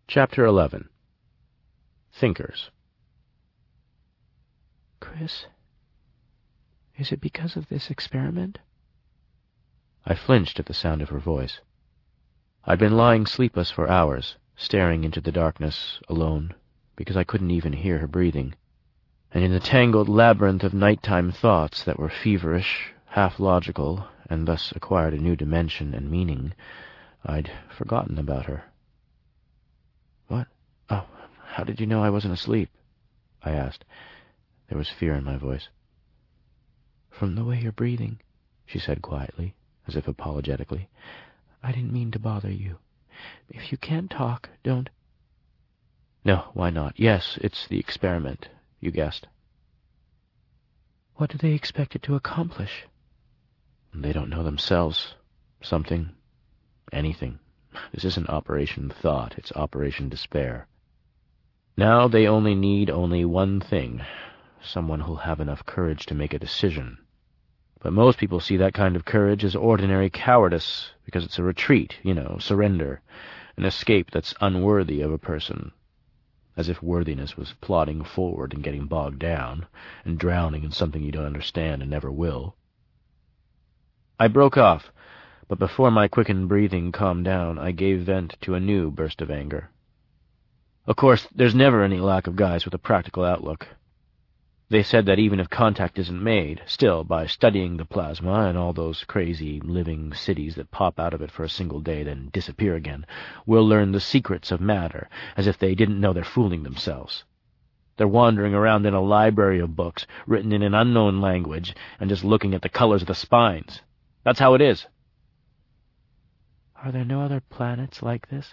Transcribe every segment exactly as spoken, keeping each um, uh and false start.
Chapter eleven. Thinkers. Chris, is it because of this experiment? I flinched at the sound of her voice. I'd been lying sleepless for hours, staring into the darkness, alone, because I couldn't even hear her breathing, and in the tangled labyrinth of nighttime thoughts that were feverish, half-logical, and thus acquired a new dimension and meaning, I'd forgotten about her. What? Oh, how did you know I wasn't asleep? I asked. There was fear in my voice. From the way you're breathing, she said quietly, as if apologetically. I didn't mean to bother you. If you can't talk, don't... No, why not? Yes, it's the experiment. You guessed. What do they expect it to accomplish? They don't know themselves. Something. Anything. This isn't Operation Thought, it's Operation Despair. Now they only need only one thing. Someone who'll have enough courage to make a decision. But most people see that kind of courage as ordinary cowardice, because it's a retreat, you know, surrender, an escape that's unworthy of a person. As if worthiness was plodding forward and getting bogged down, and drowning in something you don't understand and never will. I broke off, but before my quickened breathing calmed down, I gave vent to a new burst of anger. Of course, there's never any lack of guys with a practical outlook. They said that even if contact isn't made, still, by studying the plasma and all those crazy living cities that pop out of it for a single day then disappear again, we'll learn the secrets of matter, as if they didn't know they're fooling themselves. They're wandering around in a library of books, written in an unknown language, and just looking at the colors of the spines. That's how it is. Are there no other planets like this?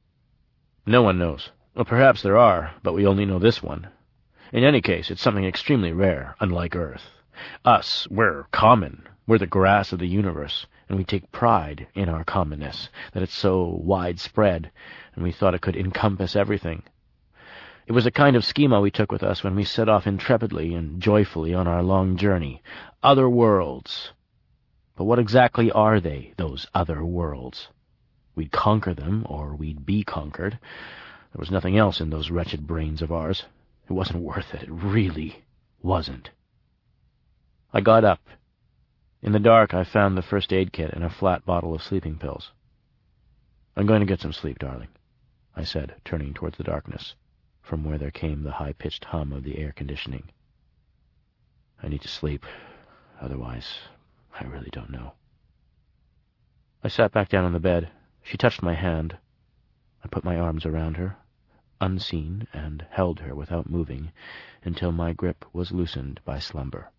No one knows. Well, perhaps there are, but we only know this one. In any case, it's something extremely rare, unlike Earth. Us, we're common. We're the grass of the universe, and we take pride in our commonness, that it's so widespread, and we thought it could encompass everything. It was a kind of schema we took with us when we set off intrepidly and joyfully on our long journey. Other worlds. But what exactly are they, those other worlds? We'd conquer them, or we'd be conquered. There was nothing else in those wretched brains of ours. It wasn't worth it. It really wasn't. I got up. In the dark, I found the first aid kit and a flat bottle of sleeping pills. I'm going to get some sleep, darling, I said, turning towards the darkness, from where there came the high-pitched hum of the air conditioning. I need to sleep. Otherwise, I really don't know. I sat back down on the bed. She touched my hand. I put my arms around her, unseen, and held her without moving until my grip was loosened by slumber.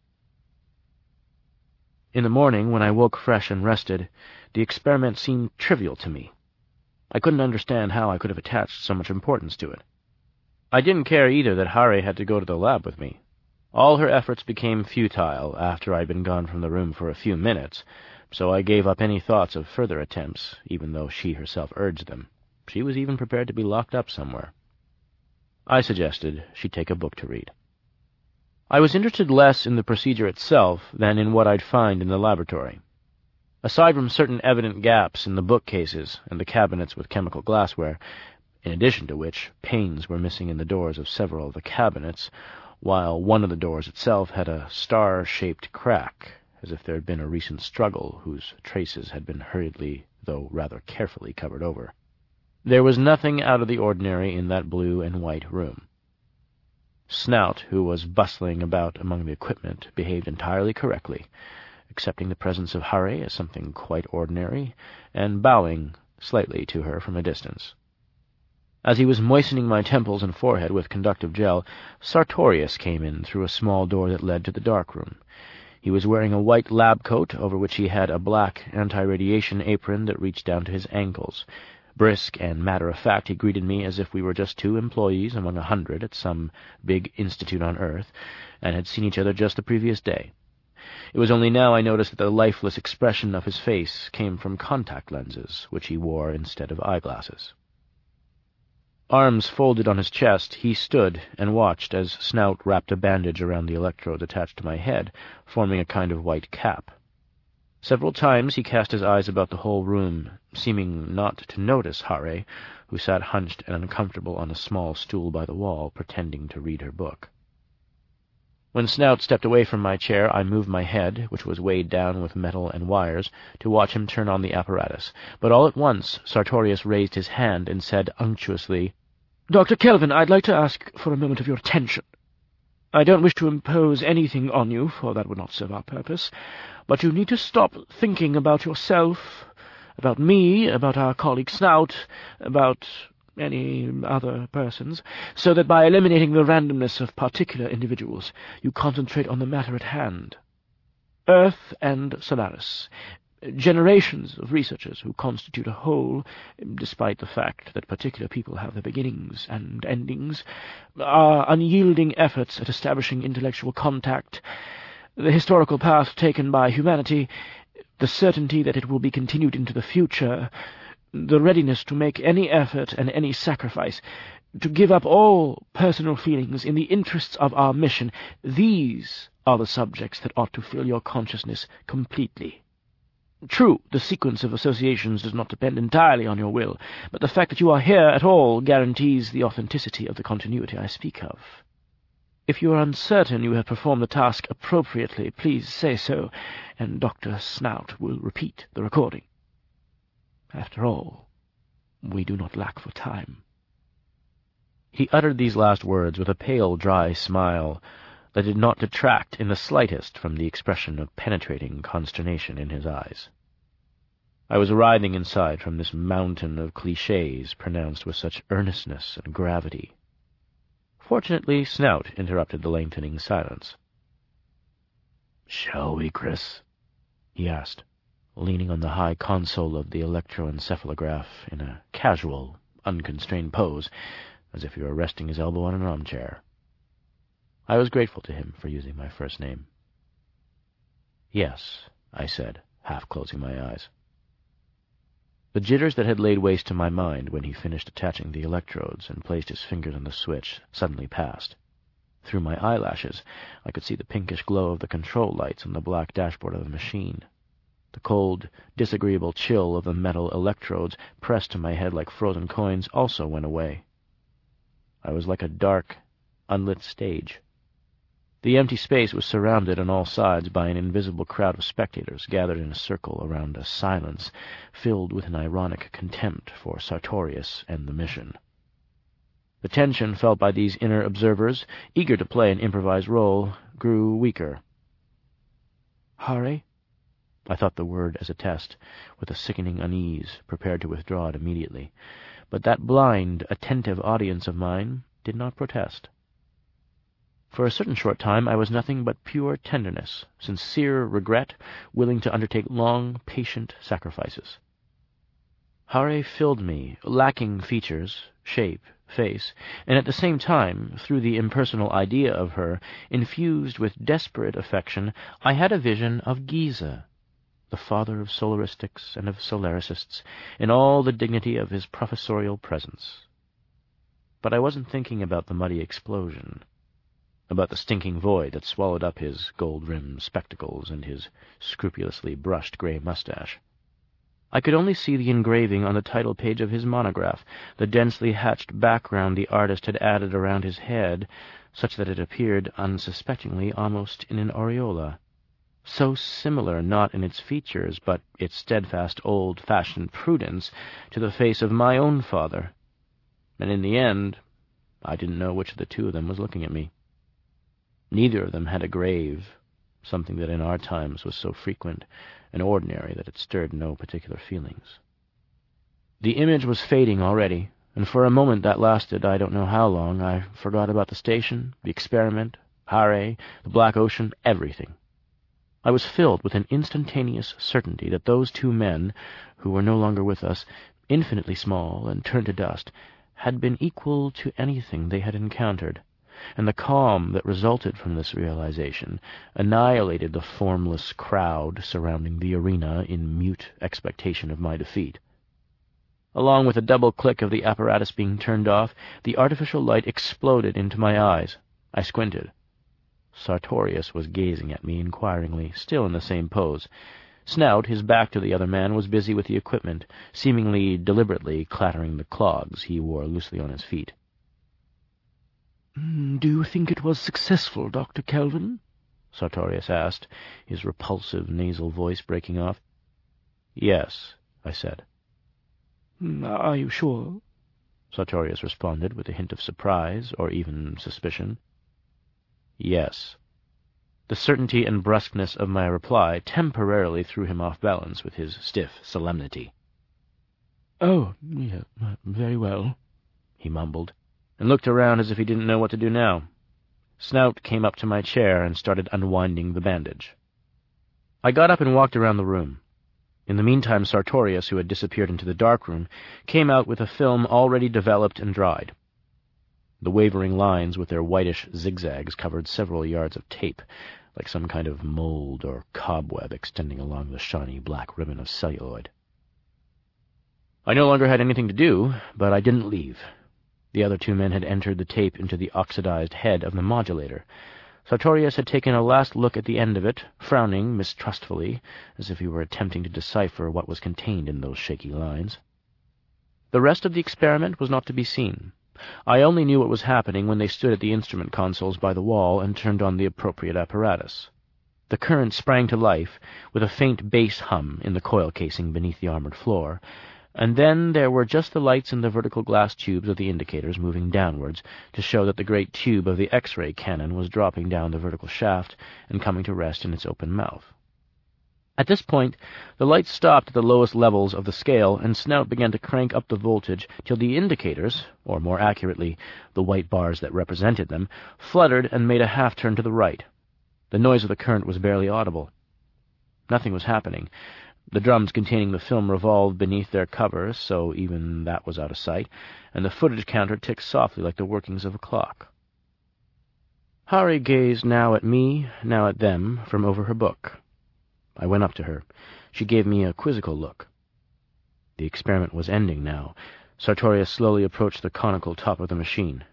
In the morning, when I woke fresh and rested, the experiment seemed trivial to me. I couldn't understand how I could have attached so much importance to it. I didn't care either that Hari had to go to the lab with me. All her efforts became futile after I'd been gone from the room for a few minutes, so I gave up any thoughts of further attempts, even though she herself urged them. She was even prepared to be locked up somewhere. I suggested she take a book to read. I was interested less in the procedure itself than in what I'd find in the laboratory. Aside from certain evident gaps in the bookcases and the cabinets with chemical glassware, in addition to which panes were missing in the doors of several of the cabinets, while one of the doors itself had a star-shaped crack, as if there had been a recent struggle whose traces had been hurriedly, though rather carefully, covered over. There was nothing out of the ordinary in that blue and white room. Snout, who was bustling about among the equipment, behaved entirely correctly, accepting the presence of Hari as something quite ordinary, and bowing slightly to her from a distance. As he was moistening my temples and forehead with conductive gel, Sartorius came in through a small door that led to the darkroom. He was wearing a white lab coat, over which he had a black anti-radiation apron that reached down to his ankles. Brisk and matter-of-fact, he greeted me as if we were just two employees among a hundred at some big institute on Earth, and had seen each other just the previous day. It was only now I noticed that the lifeless expression of his face came from contact lenses, which he wore instead of eyeglasses. Arms folded on his chest, he stood and watched as Snout wrapped a bandage around the electrodes attached to my head, forming a kind of white cap. Several times he cast his eyes about the whole room, seeming not to notice Hare, who sat hunched and uncomfortable on a small stool by the wall, pretending to read her book. When Snout stepped away from my chair, I moved my head, which was weighed down with metal and wires, to watch him turn on the apparatus. But all at once Sartorius raised his hand and said unctuously, "Doctor Kelvin, I'd like to ask for a moment of your attention. I don't wish to impose anything on you, for that would not serve our purpose, but you need to stop thinking about yourself, about me, about our colleague Snout, about any other persons, so that by eliminating the randomness of particular individuals, you concentrate on the matter at hand. Earth and Solaris, generations of researchers who constitute a whole, despite the fact that particular people have their beginnings and endings, are unyielding efforts at establishing intellectual contact, the historical path taken by humanity, the certainty that it will be continued into the future, the readiness to make any effort and any sacrifice, to give up all personal feelings in the interests of our mission. These are the subjects that ought to fill your consciousness completely. True, the sequence of associations does not depend entirely on your will, but the fact that you are here at all guarantees the authenticity of the continuity I speak of. If you are uncertain you have performed the task appropriately, please say so, and Doctor Snout will repeat the recording. After all, we do not lack for time." He uttered these last words with a pale, dry smile that did not detract in the slightest from the expression of penetrating consternation in his eyes. I was writhing inside from this mountain of clichés pronounced with such earnestness and gravity. Fortunately, Snout interrupted the lengthening silence. "Shall we, Chris?" he asked, leaning on the high console of the electroencephalograph in a casual, unconstrained pose, as if he were resting his elbow on an armchair. I was grateful to him for using my first name. "Yes," I said, half closing my eyes. The jitters that had laid waste to my mind when he finished attaching the electrodes and placed his fingers on the switch suddenly passed. Through my eyelashes I could see the pinkish glow of the control lights on the black dashboard of the machine. The cold, disagreeable chill of the metal electrodes pressed to my head like frozen coins also went away. I was like a dark, unlit stage. The empty space was surrounded on all sides by an invisible crowd of spectators gathered in a circle around a silence filled with an ironic contempt for Sartorius and the mission. The tension felt by these inner observers, eager to play an improvised role, grew weaker. "Hare?" I thought the word as a test, with a sickening unease, prepared to withdraw it immediately. But that blind, attentive audience of mine did not protest. For a certain short time I was nothing but pure tenderness, sincere regret, willing to undertake long, patient sacrifices. Hare filled me, lacking features, shape, face, and at the same time, through the impersonal idea of her, infused with desperate affection, I had a vision of Giza, the father of solaristics and of solaricists, in all the dignity of his professorial presence. But I wasn't thinking about the muddy explosion, about the stinking void that swallowed up his gold-rimmed spectacles and his scrupulously brushed gray mustache. I could only see the engraving on the title page of his monograph, the densely hatched background the artist had added around his head, such that it appeared unsuspectingly almost in an aureola. So similar, not in its features, but its steadfast old-fashioned prudence, to the face of my own father. And in the end, I didn't know which of the two of them was looking at me. Neither of them had a grave, something that in our times was so frequent and ordinary that it stirred no particular feelings. The image was fading already, and for a moment that lasted I don't know how long, I forgot about the station, the experiment, Hare, the black ocean, everything. I was filled with an instantaneous certainty that those two men, who were no longer with us, infinitely small and turned to dust, had been equal to anything they had encountered, and the calm that resulted from this realization annihilated the formless crowd surrounding the arena in mute expectation of my defeat. Along with a double click of the apparatus being turned off, the artificial light exploded into my eyes. I squinted. Sartorius was gazing at me inquiringly, still in the same pose, Snout, his back to the other man, was busy with the equipment, seemingly deliberately clattering the clogs he wore loosely on his feet. "Do you think it was successful, Doctor Kelvin?" Sartorius asked, his repulsive nasal voice breaking off. "Yes," I said. "Are you sure?" Sartorius responded with a hint of surprise, or even suspicion. "Yes." The certainty and brusqueness of my reply temporarily threw him off balance with his stiff solemnity. "Oh, yeah, very well," he mumbled, and looked around as if he didn't know what to do now. Snout came up to my chair and started unwinding the bandage. I got up and walked around the room. In the meantime, Sartorius, who had disappeared into the darkroom, came out with a film already developed and dried. The wavering lines with their whitish zigzags covered several yards of tape, like some kind of mold or cobweb extending along the shiny black ribbon of celluloid. I no longer had anything to do, but I didn't leave. The other two men had entered the tape into the oxidized head of the modulator. Sartorius had taken a last look at the end of it, frowning mistrustfully, as if he were attempting to decipher what was contained in those shaky lines. The rest of the experiment was not to be seen. I only knew what was happening when they stood at the instrument consoles by the wall and turned on the appropriate apparatus. The current sprang to life, with a faint bass hum in the coil casing beneath the armored floor, and then there were just the lights in the vertical glass tubes of the indicators moving downwards to show that the great tube of the X-ray cannon was dropping down the vertical shaft and coming to rest in its open mouth. At this point, the lights stopped at the lowest levels of the scale, and Snout began to crank up the voltage till the indicators, or more accurately, the white bars that represented them, fluttered and made a half-turn to the right. The noise of the current was barely audible. Nothing was happening. The drums containing the film revolved beneath their covers, so even that was out of sight, and the footage counter ticked softly like the workings of a clock. Hari gazed now at me, now at them, from over her book. I went up to her. She gave me a quizzical look. The experiment was ending now. Sartorius slowly approached the conical top of the machine.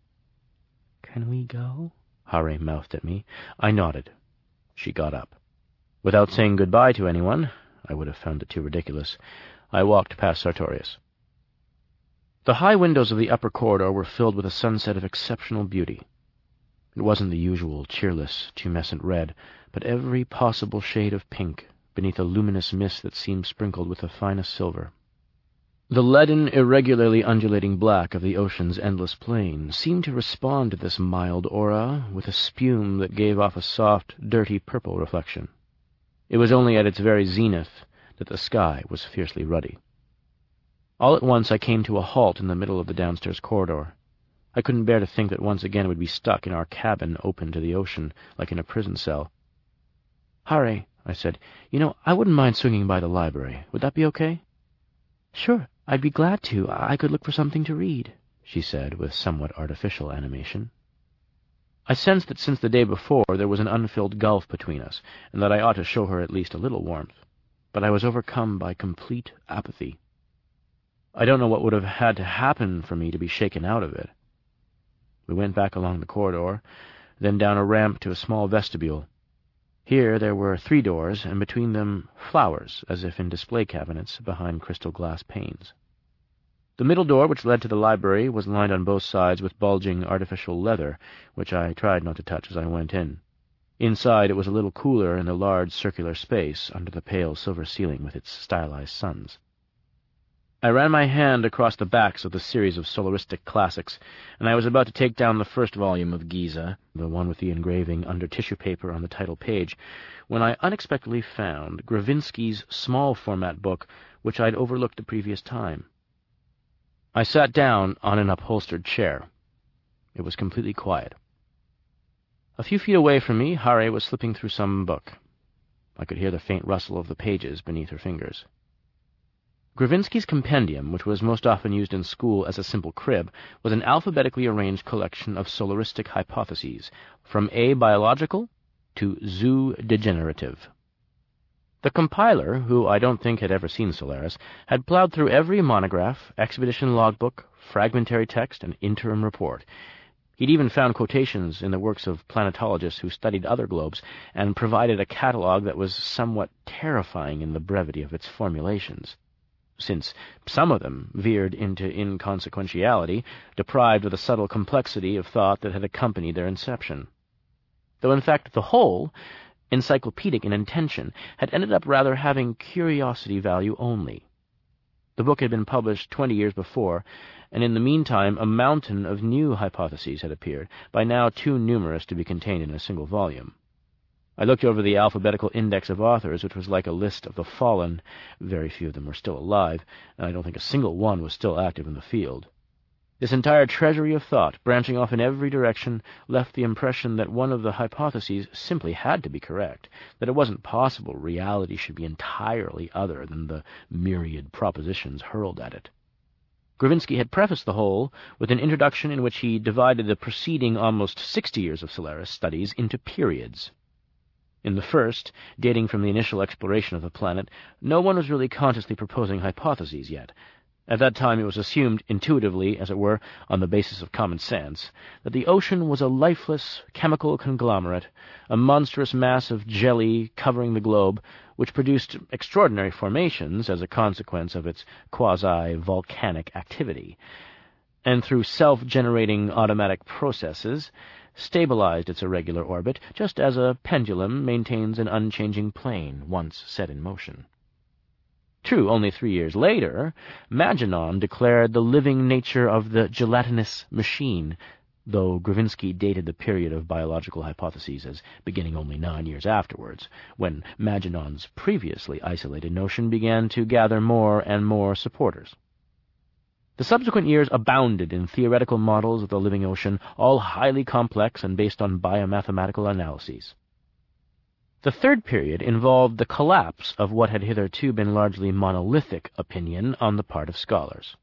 "Can we go?" Hari mouthed at me. I nodded. She got up. Without saying goodbye to anyone, I would have found it too ridiculous, I walked past Sartorius. The high windows of the upper corridor were filled with a sunset of exceptional beauty. It wasn't the usual cheerless, tumescent red, but every possible shade of pink, beneath a luminous mist that seemed sprinkled with the finest silver. The leaden, irregularly undulating black of the ocean's endless plain seemed to respond to this mild aura with a spume that gave off a soft, dirty purple reflection. It was only at its very zenith that the sky was fiercely ruddy. All at once I came to a halt in the middle of the downstairs corridor. I couldn't bear to think that once again we'd be stuck in our cabin open to the ocean, like in a prison cell. "Hari," I said, "you know, I wouldn't mind swinging by the library. Would that be okay?" "Sure, I'd be glad to. I could look for something to read," she said with somewhat artificial animation. I sensed that since the day before there was an unfilled gulf between us, and that I ought to show her at least a little warmth, but I was overcome by complete apathy. I don't know what would have had to happen for me to be shaken out of it. We went back along the corridor, then down a ramp to a small vestibule. Here there were three doors, and between them flowers, as if in display cabinets behind crystal glass panes. The middle door, which led to the library, was lined on both sides with bulging artificial leather, which I tried not to touch as I went in. Inside it was a little cooler in the large circular space under the pale silver ceiling with its stylized suns. I ran my hand across the backs of the series of solaristic classics, and I was about to take down the first volume of Giza, the one with the engraving under tissue paper on the title page, when I unexpectedly found Gravinsky's small-format book, which I'd overlooked the previous time. I sat down on an upholstered chair. It was completely quiet. A few feet away from me, Hari was slipping through some book. I could hear the faint rustle of the pages beneath her fingers. Gravinsky's compendium, which was most often used in school as a simple crib, was an alphabetically arranged collection of solaristic hypotheses, from abiological to zoo-degenerative. The compiler, who I don't think had ever seen Solaris, had plowed through every monograph, expedition logbook, fragmentary text, and interim report. He'd even found quotations in the works of planetologists who studied other globes and provided a catalogue that was somewhat terrifying in the brevity of its formulations, since some of them veered into inconsequentiality, deprived of the subtle complexity of thought that had accompanied their inception. Though in fact the whole, encyclopedic in intention, had ended up rather having curiosity value only. The book had been published twenty years before, and in the meantime a mountain of new hypotheses had appeared, by now too numerous to be contained in a single volume. I looked over the alphabetical index of authors, which was like a list of the fallen. Very few of them were still alive, and I don't think a single one was still active in the field. This entire treasury of thought, branching off in every direction, left the impression that one of the hypotheses simply had to be correct, that it wasn't possible reality should be entirely other than the myriad propositions hurled at it. Gravinsky had prefaced the whole with an introduction in which he divided the preceding almost sixty years of Solaris studies into periods. In the first, dating from the initial exploration of the planet, no one was really consciously proposing hypotheses yet. At that time it was assumed intuitively, as it were, on the basis of common sense, that the ocean was a lifeless chemical conglomerate, a monstrous mass of jelly covering the globe, which produced extraordinary formations as a consequence of its quasi-volcanic activity, and through self-generating automatic processes stabilized its irregular orbit, just as a pendulum maintains an unchanging plane once set in motion. True, only three years later, Maginot declared the living nature of the gelatinous machine, though Gravinsky dated the period of biological hypotheses as beginning only nine years afterwards, when Maginot's previously isolated notion began to gather more and more supporters. The subsequent years abounded in theoretical models of the living ocean, all highly complex and based on biomathematical analyses. The third period involved the collapse of what had hitherto been largely monolithic opinion on the part of scholars.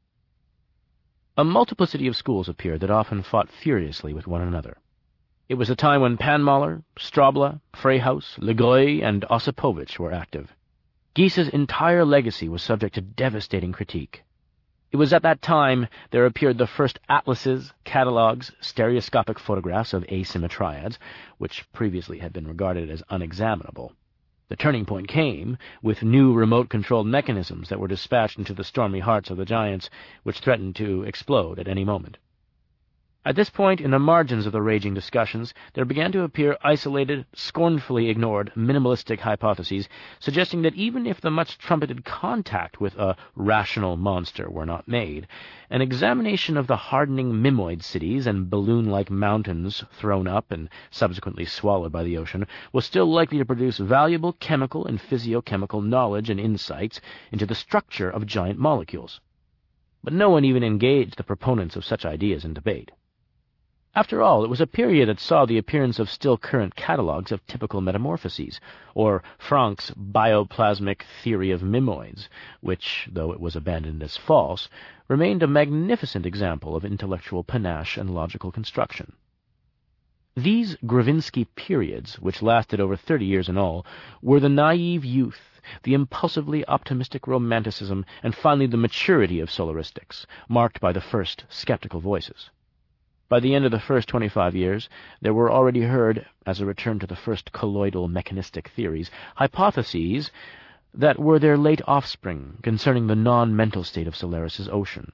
A multiplicity of schools appeared that often fought furiously with one another. It was a time when Panmuller, Strobla, Freyhaus, Legreux, and Osipovich were active. Gies's entire legacy was subject to devastating critique. It was at that time there appeared the first atlases, catalogues, stereoscopic photographs of asymmetriads, which previously had been regarded as unexaminable. The turning point came with new remote-controlled mechanisms that were dispatched into the stormy hearts of the giants, which threatened to explode at any moment. At this point, in the margins of the raging discussions, there began to appear isolated, scornfully ignored, minimalistic hypotheses, suggesting that even if the much-trumpeted contact with a rational monster were not made, an examination of the hardening mimoid cities and balloon-like mountains thrown up and subsequently swallowed by the ocean was still likely to produce valuable chemical and physiochemical knowledge and insights into the structure of giant molecules. But no one even engaged the proponents of such ideas in debate. After all, it was a period that saw the appearance of still-current catalogues of typical metamorphoses, or Franck's bioplasmic theory of mimoids, which, though it was abandoned as false, remained a magnificent example of intellectual panache and logical construction. These Gravinsky periods, which lasted over thirty years in all, were the naive youth, the impulsively optimistic romanticism, and finally the maturity of solaristics, marked by the first skeptical voices. By the end of the first twenty-five years, there were already heard, as a return to the first colloidal mechanistic theories, hypotheses that were their late offspring concerning the non-mental state of Solaris's ocean.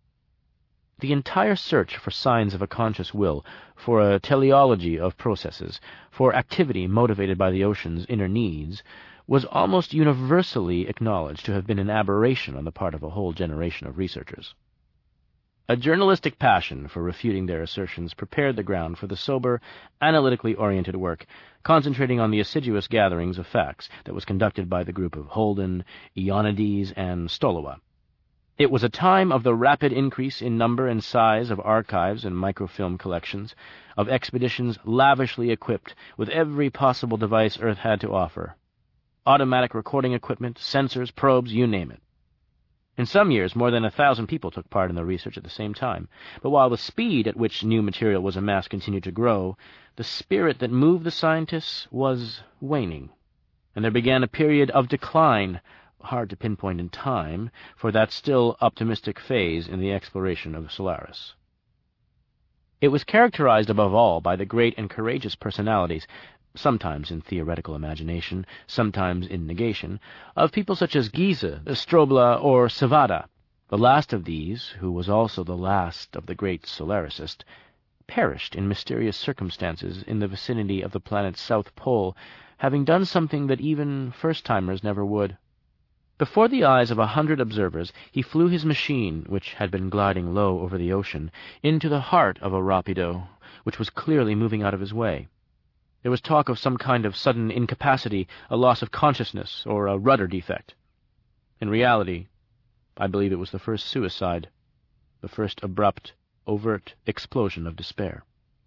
The entire search for signs of a conscious will, for a teleology of processes, for activity motivated by the ocean's inner needs, was almost universally acknowledged to have been an aberration on the part of a whole generation of researchers. A journalistic passion for refuting their assertions prepared the ground for the sober, analytically oriented work, concentrating on the assiduous gatherings of facts that was conducted by the group of Holden, Ionides, and Stolowa. It was a time of the rapid increase in number and size of archives and microfilm collections, of expeditions lavishly equipped with every possible device Earth had to offer. Automatic recording equipment, sensors, probes, you name it. In some years, more than a thousand people took part in the research at the same time, but while the speed at which new material was amassed continued to grow, the spirit that moved the scientists was waning, and there began a period of decline, hard to pinpoint in time, for that still optimistic phase in the exploration of Solaris. It was characterized above all by the great and courageous personalities, sometimes in theoretical imagination, sometimes in negation, of people such as Giese, Strobla, or Savada. The last of these, who was also the last of the great Solaricist, perished in mysterious circumstances in the vicinity of the planet's south pole, having done something that even first-timers never would. Before the eyes of a hundred observers, he flew his machine, which had been gliding low over the ocean, into the heart of a rapido, which was clearly moving out of his way. There was talk of some kind of sudden incapacity, a loss of consciousness, or a rudder defect. In reality, I believe it was the first suicide, the first abrupt, overt explosion of despair.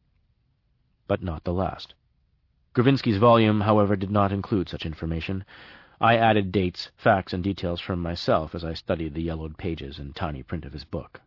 But not the last. Gravinsky's volume, however, did not include such information. I added dates, facts, and details from myself as I studied the yellowed pages and tiny print of his book.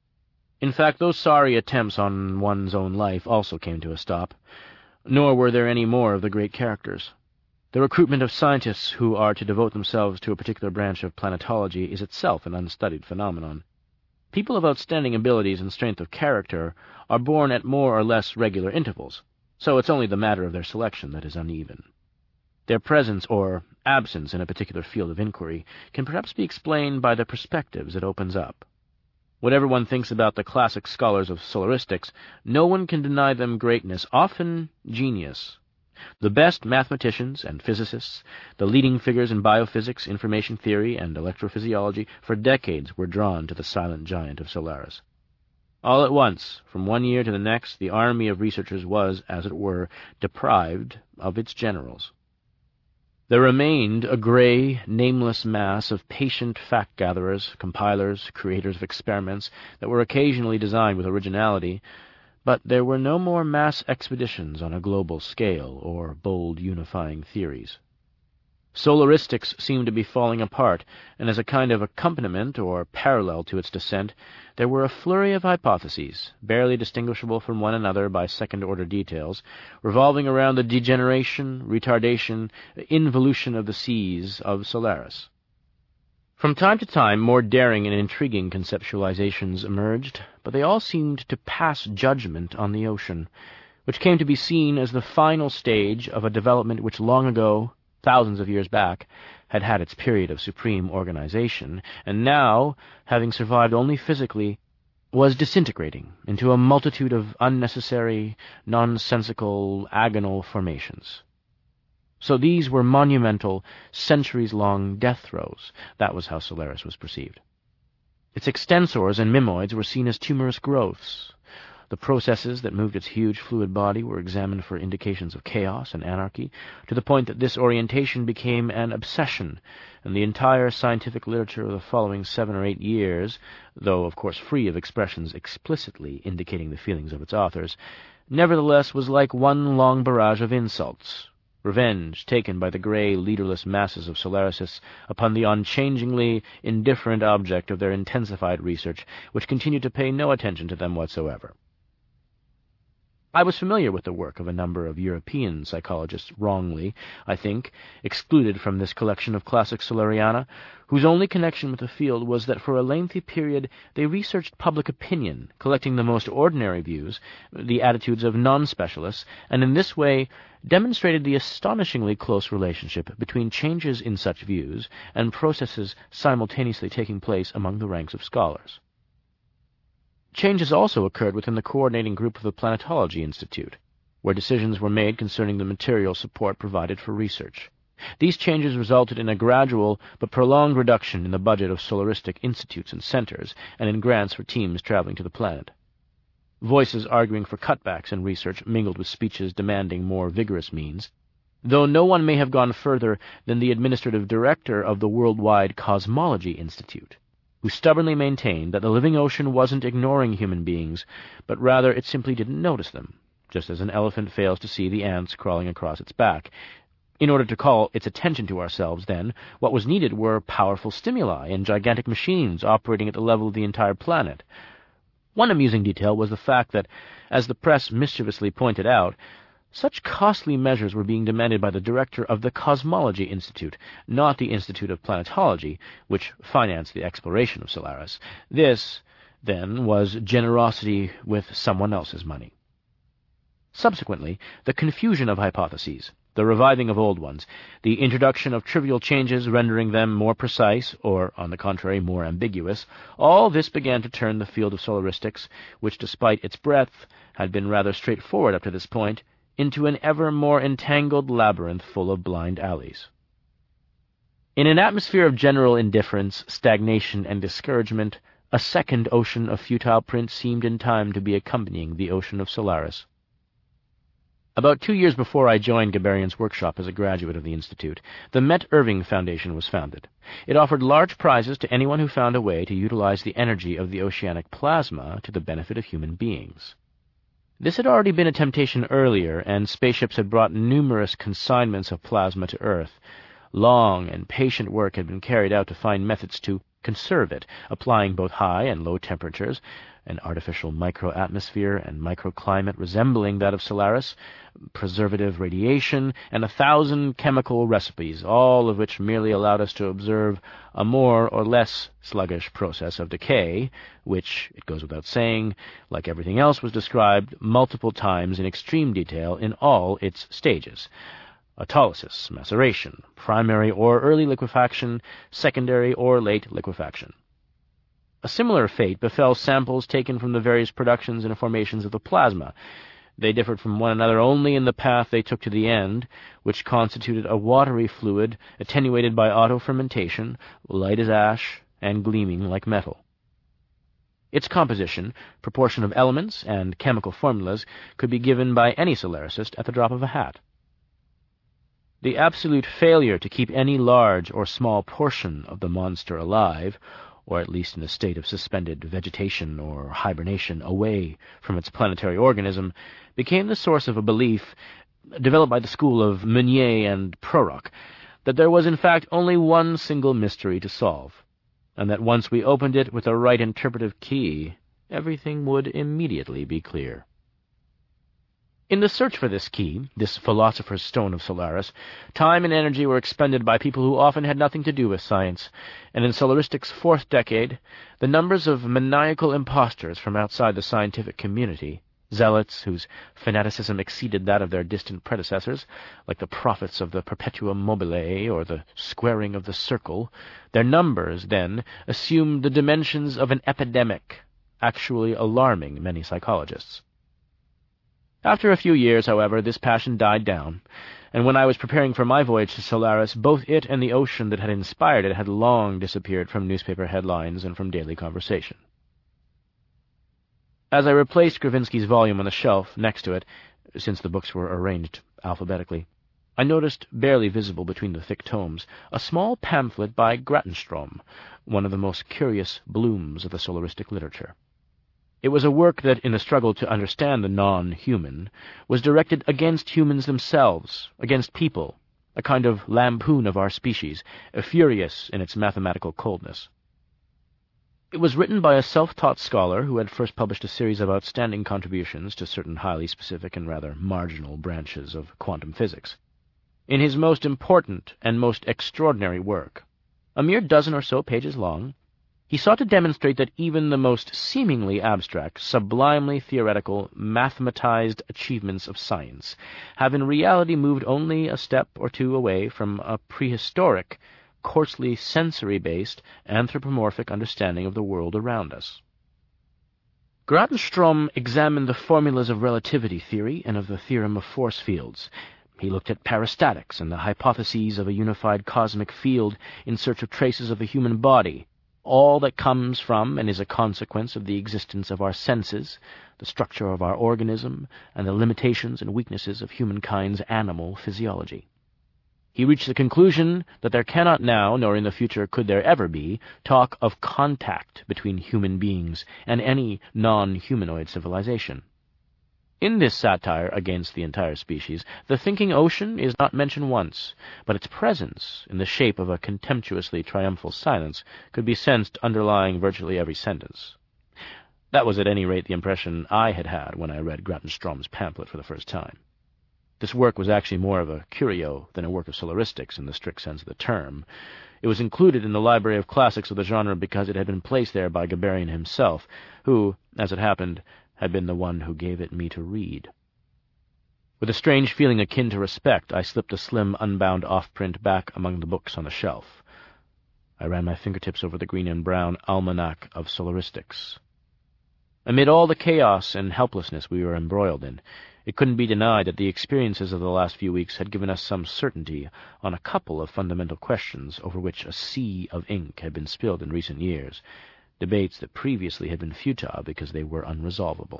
In fact, those sorry attempts on one's own life also came to a stop, nor were there any more of the great characters. The recruitment of scientists who are to devote themselves to a particular branch of planetology is itself an unstudied phenomenon. People of outstanding abilities and strength of character are born at more or less regular intervals, so it's only the matter of their selection that is uneven. Their presence or absence in a particular field of inquiry can perhaps be explained by the perspectives it opens up. Whatever one thinks about the classic scholars of solaristics, no one can deny them greatness, often genius. The best mathematicians and physicists, the leading figures in biophysics, information theory, and electrophysiology, for decades were drawn to the silent giant of Solaris. All at once, from one year to the next, the army of researchers was, as it were, deprived of its generals. There remained a gray, nameless mass of patient fact-gatherers, compilers, creators of experiments that were occasionally designed with originality, but there were no more mass expeditions on a global scale or bold unifying theories. Solaristics seemed to be falling apart, and as a kind of accompaniment or parallel to its descent, there were a flurry of hypotheses, barely distinguishable from one another by second-order details, revolving around the degeneration, retardation, involution of the seas of Solaris. From time to time, more daring and intriguing conceptualizations emerged, but they all seemed to pass judgment on the ocean, which came to be seen as the final stage of a development which long ago, thousands of years back, had had its period of supreme organization, and now, having survived only physically, was disintegrating into a multitude of unnecessary, nonsensical, agonal formations. So these were monumental, centuries-long death throes. That was how Solaris was perceived. Its extensors and mimoids were seen as tumorous growths. The processes that moved its huge fluid body were examined for indications of chaos and anarchy, to the point that this orientation became an obsession, and the entire scientific literature of the following seven or eight years, though of course free of expressions explicitly indicating the feelings of its authors, nevertheless was like one long barrage of insults, revenge taken by the grey, leaderless masses of Solaricists upon the unchangingly indifferent object of their intensified research, which continued to pay no attention to them whatsoever. I was familiar with the work of a number of European psychologists, wrongly, I think, excluded from this collection of classic Solariana, whose only connection with the field was that for a lengthy period they researched public opinion, collecting the most ordinary views, the attitudes of non-specialists, and in this way demonstrated the astonishingly close relationship between changes in such views and processes simultaneously taking place among the ranks of scholars. Changes also occurred within the coordinating group of the Planetology Institute, where decisions were made concerning the material support provided for research. These changes resulted in a gradual but prolonged reduction in the budget of solaristic institutes and centers, and in grants for teams traveling to the planet. Voices arguing for cutbacks in research mingled with speeches demanding more vigorous means, though no one may have gone further than the administrative director of the Worldwide Cosmology Institute, who stubbornly maintained that the living ocean wasn't ignoring human beings, but rather it simply didn't notice them, just as an elephant fails to see the ants crawling across its back. In order to call its attention to ourselves, then, what was needed were powerful stimuli and gigantic machines operating at the level of the entire planet. One amusing detail was the fact that, as the press mischievously pointed out, such costly measures were being demanded by the director of the Cosmology Institute, not the Institute of Planetology, which financed the exploration of Solaris. This, then, was generosity with someone else's money. Subsequently, the confusion of hypotheses, the reviving of old ones, the introduction of trivial changes rendering them more precise, or, on the contrary, more ambiguous, all this began to turn the field of solaristics, which, despite its breadth, had been rather straightforward up to this point, into an ever more entangled labyrinth full of blind alleys. In an atmosphere of general indifference, stagnation, and discouragement, a second ocean of futile print seemed in time to be accompanying the ocean of Solaris. About two years before I joined Gabarian's workshop as a graduate of the Institute, the Met Irving Foundation was founded. It offered large prizes to anyone who found a way to utilize the energy of the oceanic plasma to the benefit of human beings. This had already been a temptation earlier, and spaceships had brought numerous consignments of plasma to Earth. Long and patient work had been carried out to find methods to conserve it, applying both high and low temperatures, an artificial microatmosphere and microclimate resembling that of Solaris, preservative radiation, and a thousand chemical recipes, all of which merely allowed us to observe a more or less sluggish process of decay, which, it goes without saying, like everything else, was described multiple times in extreme detail in all its stages. Autolysis, maceration, primary or early liquefaction, secondary or late liquefaction. A similar fate befell samples taken from the various productions and formations of the plasma. They differed from one another only in the path they took to the end, which constituted a watery fluid attenuated by autofermentation, light as ash, and gleaming like metal. Its composition, proportion of elements, and chemical formulas could be given by any solaricist at the drop of a hat. The absolute failure to keep any large or small portion of the monster alive, or at least in a state of suspended vegetation or hibernation away from its planetary organism, became the source of a belief, developed by the school of Meunier and Prorock, that there was in fact only one single mystery to solve, and that once we opened it with the right interpretive key, everything would immediately be clear. In the search for this key, this philosopher's stone of Solaris, time and energy were expended by people who often had nothing to do with science, and in Solaristic's fourth decade, the numbers of maniacal impostors from outside the scientific community, zealots whose fanaticism exceeded that of their distant predecessors, like the prophets of the Perpetuum Mobile or the squaring of the circle, their numbers, then, assumed the dimensions of an epidemic, actually alarming many psychologists. After a few years, however, this passion died down, and when I was preparing for my voyage to Solaris, both it and the ocean that had inspired it had long disappeared from newspaper headlines and from daily conversation. As I replaced Gravinsky's volume on the shelf next to it, since the books were arranged alphabetically, I noticed, barely visible between the thick tomes, a small pamphlet by Grattenstrom, one of the most curious blooms of the solaristic literature. It was a work that, in the struggle to understand the non-human, was directed against humans themselves, against people, a kind of lampoon of our species, furious in its mathematical coldness. It was written by a self-taught scholar who had first published a series of outstanding contributions to certain highly specific and rather marginal branches of quantum physics. In his most important and most extraordinary work, a mere dozen or so pages long, he sought to demonstrate that even the most seemingly abstract, sublimely theoretical, mathematized achievements of science have in reality moved only a step or two away from a prehistoric, coarsely sensory-based, anthropomorphic understanding of the world around us. Grattenstrom examined the formulas of relativity theory and of the theorem of force fields. He looked at peristatics and the hypotheses of a unified cosmic field in search of traces of the human body, all that comes from and is a consequence of the existence of our senses, the structure of our organism, and the limitations and weaknesses of humankind's animal physiology. He reached the conclusion that there cannot now, nor in the future could there ever be, talk of contact between human beings and any non-humanoid civilization. In this satire against the entire species, the thinking ocean is not mentioned once, but its presence, in the shape of a contemptuously triumphal silence, could be sensed underlying virtually every sentence. That was at any rate the impression I had had when I read Grattenstrom's pamphlet for the first time. This work was actually more of a curio than a work of solaristics in the strict sense of the term. It was included in the library of classics of the genre because it had been placed there by Gaberian himself, who, as it happened, had been the one who gave it me to read. With a strange feeling akin to respect, I slipped the slim, unbound off-print back among the books on the shelf. I ran my fingertips over the green and brown Almanac of Solaristics. Amid all the chaos and helplessness we were embroiled in, it couldn't be denied that the experiences of the last few weeks had given us some certainty on a couple of fundamental questions over which a sea of ink had been spilled in recent years, debates that previously had been futile because they were unresolvable.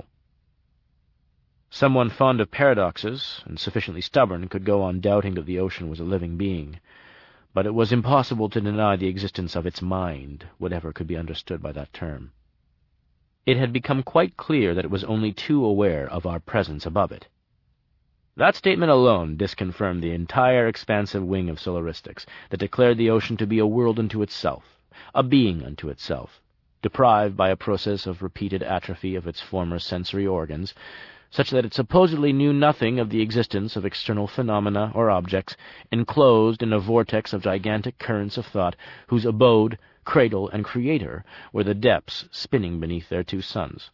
Someone fond of paradoxes and sufficiently stubborn could go on doubting that the ocean was a living being, but it was impossible to deny the existence of its mind, whatever could be understood by that term. It had become quite clear that it was only too aware of our presence above it. That statement alone disconfirmed the entire expansive wing of Solaristics that declared the ocean to be a world unto itself, a being unto itself, deprived by a process of repeated atrophy of its former sensory organs, such that it supposedly knew nothing of the existence of external phenomena or objects, enclosed in a vortex of gigantic currents of thought, whose abode, cradle, and creator were the depths spinning beneath their two suns.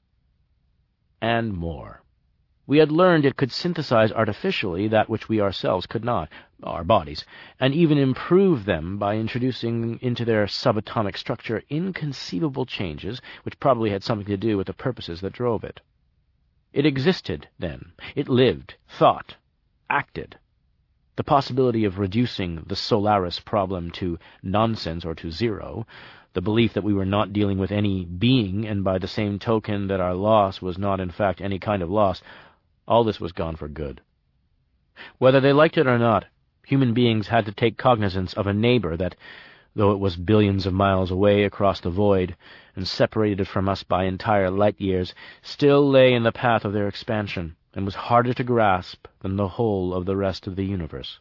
And more. We had learned it could synthesize artificially that which we ourselves could not, our bodies, and even improve them by introducing into their subatomic structure inconceivable changes which probably had something to do with the purposes that drove it. It existed, then. It lived, thought, acted. The possibility of reducing the Solaris problem to nonsense or to zero, the belief that we were not dealing with any being, and by the same token that our loss was not in fact any kind of loss, all this was gone for good. Whether they liked it or not, human beings had to take cognizance of a neighbor that, though it was billions of miles away across the void, and separated from us by entire light-years, still lay in the path of their expansion, and was harder to grasp than the whole of the rest of the universe.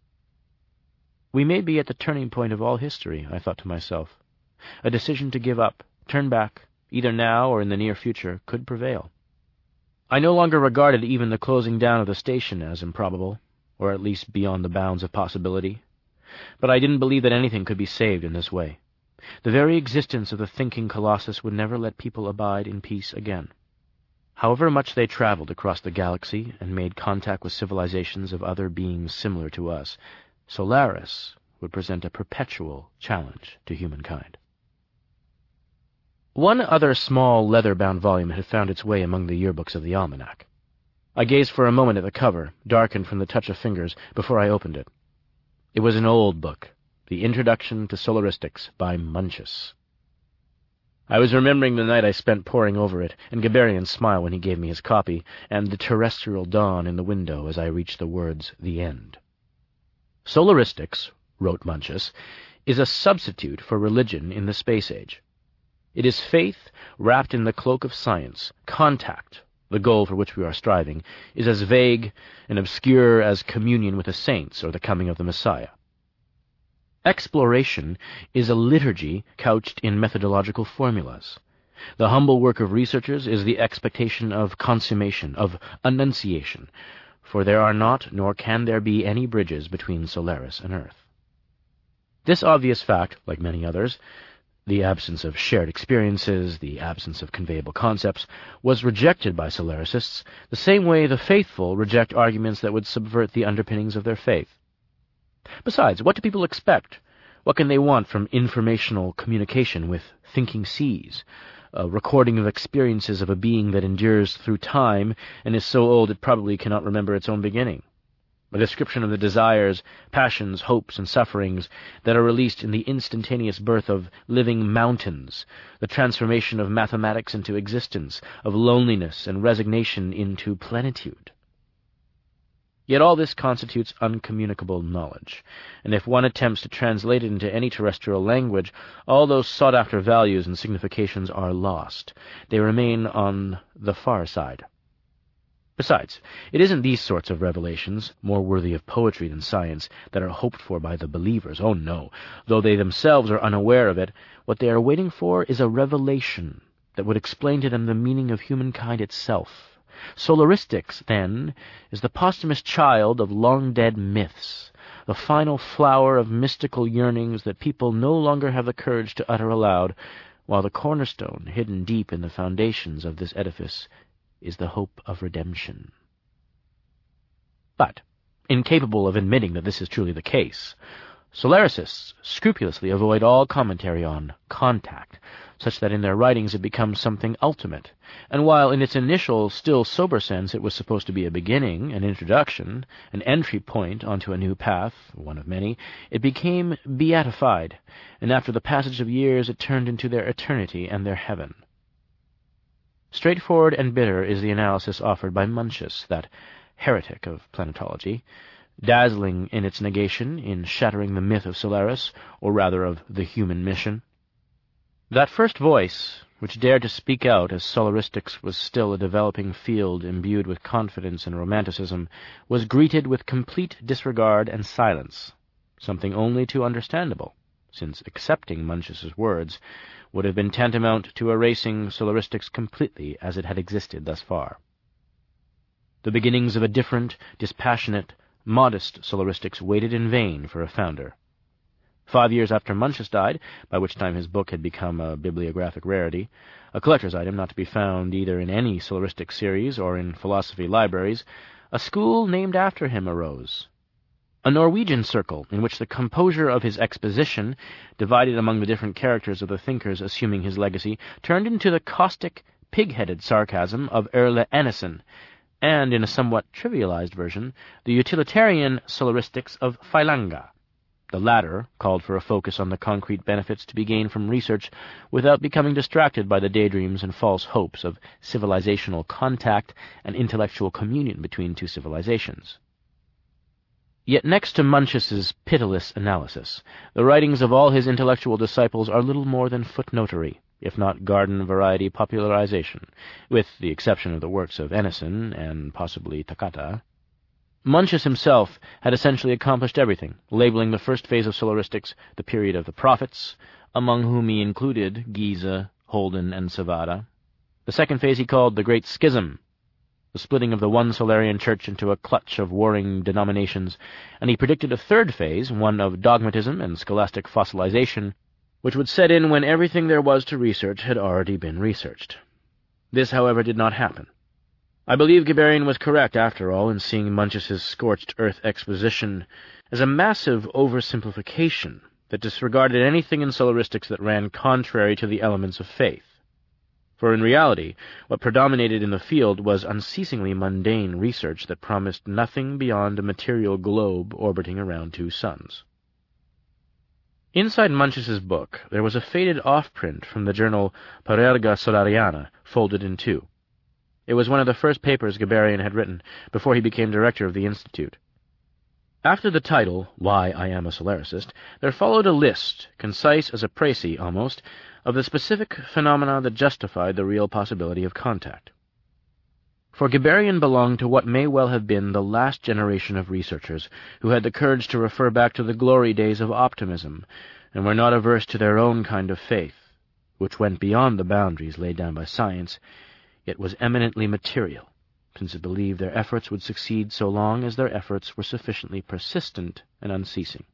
We may be at the turning point of all history, I thought to myself. A decision to give up, turn back, either now or in the near future, could prevail. I no longer regarded even the closing down of the station as improbable, or at least beyond the bounds of possibility. But I didn't believe that anything could be saved in this way. The very existence of the thinking colossus would never let people abide in peace again. However much they traveled across the galaxy and made contact with civilizations of other beings similar to us, Solaris would present a perpetual challenge to humankind. One other small leather-bound volume had found its way among the yearbooks of the almanac. I gazed for a moment at the cover, darkened from the touch of fingers, before I opened it. It was an old book, The Introduction to Solaristics by Muncius. I was remembering the night I spent poring over it, and Gaberian's smile when he gave me his copy, and the terrestrial dawn in the window as I reached the words, "The End." Solaristics, wrote Muncius, is a substitute for religion in the space age. It is faith wrapped in the cloak of science. Contact, the goal for which we are striving, is as vague and obscure as communion with the saints or the coming of the Messiah. Exploration is a liturgy couched in methodological formulas. The humble work of researchers is the expectation of consummation, of annunciation, for there are not, nor can there be, any bridges between Solaris and Earth. This obvious fact, like many others, the absence of shared experiences, the absence of conveyable concepts, was rejected by Solaricists the same way the faithful reject arguments that would subvert the underpinnings of their faith. Besides, what do people expect? What can they want from informational communication with thinking seas, a recording of experiences of a being that endures through time and is so old it probably cannot remember its own beginning? A description of the desires, passions, hopes, and sufferings that are released in the instantaneous birth of living mountains, the transformation of mathematics into existence, of loneliness and resignation into plenitude. Yet all this constitutes uncommunicable knowledge, and if one attempts to translate it into any terrestrial language, all those sought-after values and significations are lost. They remain on the far side. Besides, it isn't these sorts of revelations, more worthy of poetry than science, that are hoped for by the believers. Oh no, though they themselves are unaware of it, what they are waiting for is a revelation that would explain to them the meaning of humankind itself. Solaristics, then, is the posthumous child of long-dead myths, the final flower of mystical yearnings that people no longer have the courage to utter aloud, while the cornerstone, hidden deep in the foundations of this edifice, is the hope of redemption. But, incapable of admitting that this is truly the case, Solaricists scrupulously avoid all commentary on contact, such that in their writings it becomes something ultimate, and while in its initial, still sober sense it was supposed to be a beginning, an introduction, an entry point onto a new path, one of many, it became beatified, and after the passage of years it turned into their eternity and their heaven. Straightforward and bitter is the analysis offered by Muncius, that heretic of planetology, dazzling in its negation, in shattering the myth of Solaris, or rather of the human mission. That first voice, which dared to speak out as solaristics was still a developing field imbued with confidence and romanticism, was greeted with complete disregard and silence, something only too understandable, since accepting Muncius's words would have been tantamount to erasing solaristics completely as it had existed thus far. The beginnings of a different, dispassionate, modest solaristics waited in vain for a founder. Five years after Muncius died, by which time his book had become a bibliographic rarity, a collector's item not to be found either in any solaristic series or in philosophy libraries, a school named after him arose. A Norwegian circle in which the composure of his exposition, divided among the different characters of the thinkers assuming his legacy, turned into the caustic, pig-headed sarcasm of Erle Ennesen, and, in a somewhat trivialized version, the utilitarian solaristics of Failanga. The latter called for a focus on the concrete benefits to be gained from research without becoming distracted by the daydreams and false hopes of civilizational contact and intellectual communion between two civilizations. Yet next to Muncius's pitiless analysis, the writings of all his intellectual disciples are little more than footnotery, if not garden-variety popularization, with the exception of the works of Ennesen and possibly Takata. Muncius himself had essentially accomplished everything, labeling the first phase of solaristics the period of the prophets, among whom he included Giza, Holden, and Savada. The second phase he called the Great Schism, the splitting of the one Solarian church into a clutch of warring denominations, and he predicted a third phase, one of dogmatism and scholastic fossilization, which would set in when everything there was to research had already been researched. This, however, did not happen. I believe Giberian was correct, after all, in seeing Muncius's scorched earth exposition as a massive oversimplification that disregarded anything in solaristics that ran contrary to the elements of faith. For in reality, what predominated in the field was unceasingly mundane research that promised nothing beyond a material globe orbiting around two suns. Inside Muncius's book there was a faded off-print from the journal Parerga Solariana, folded in two. It was one of the first papers Giberian had written before he became director of the Institute. After the title, Why I Am a Solaricist, there followed a list, concise as a précis almost, of the specific phenomena that justified the real possibility of contact. For Giberian belonged to what may well have been the last generation of researchers who had the courage to refer back to the glory days of optimism, and were not averse to their own kind of faith, which went beyond the boundaries laid down by science, yet was eminently material, since it believed their efforts would succeed so long as their efforts were sufficiently persistent and unceasing.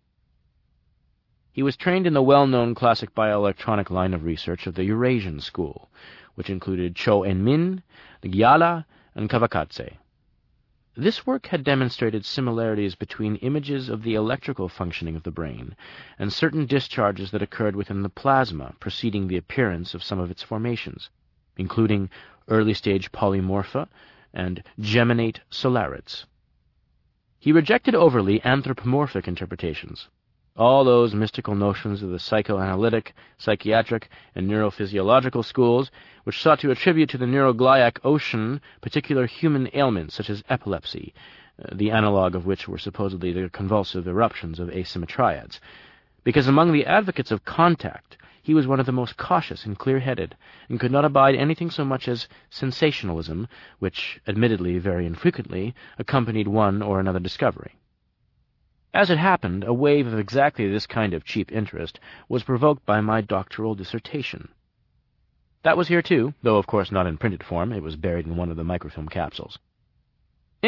He was trained in the well-known classic bioelectronic line of research of the Eurasian school, which included Cho En-min, Gyala, and Kawakadze. This work had demonstrated similarities between images of the electrical functioning of the brain and certain discharges that occurred within the plasma preceding the appearance of some of its formations, including early-stage polymorpha and geminate solarids. He rejected overly anthropomorphic interpretations, all those mystical notions of the psychoanalytic, psychiatric, and neurophysiological schools which sought to attribute to the neurogliac ocean particular human ailments such as epilepsy, uh, the analogue of which were supposedly the convulsive eruptions of asymmetriads, because among the advocates of contact he was one of the most cautious and clear-headed, and could not abide anything so much as sensationalism, which, admittedly very infrequently, accompanied one or another discovery. As it happened, a wave of exactly this kind of cheap interest was provoked by my doctoral dissertation. That was here too, though of course not in printed form. It was buried in one of the microfilm capsules. In it,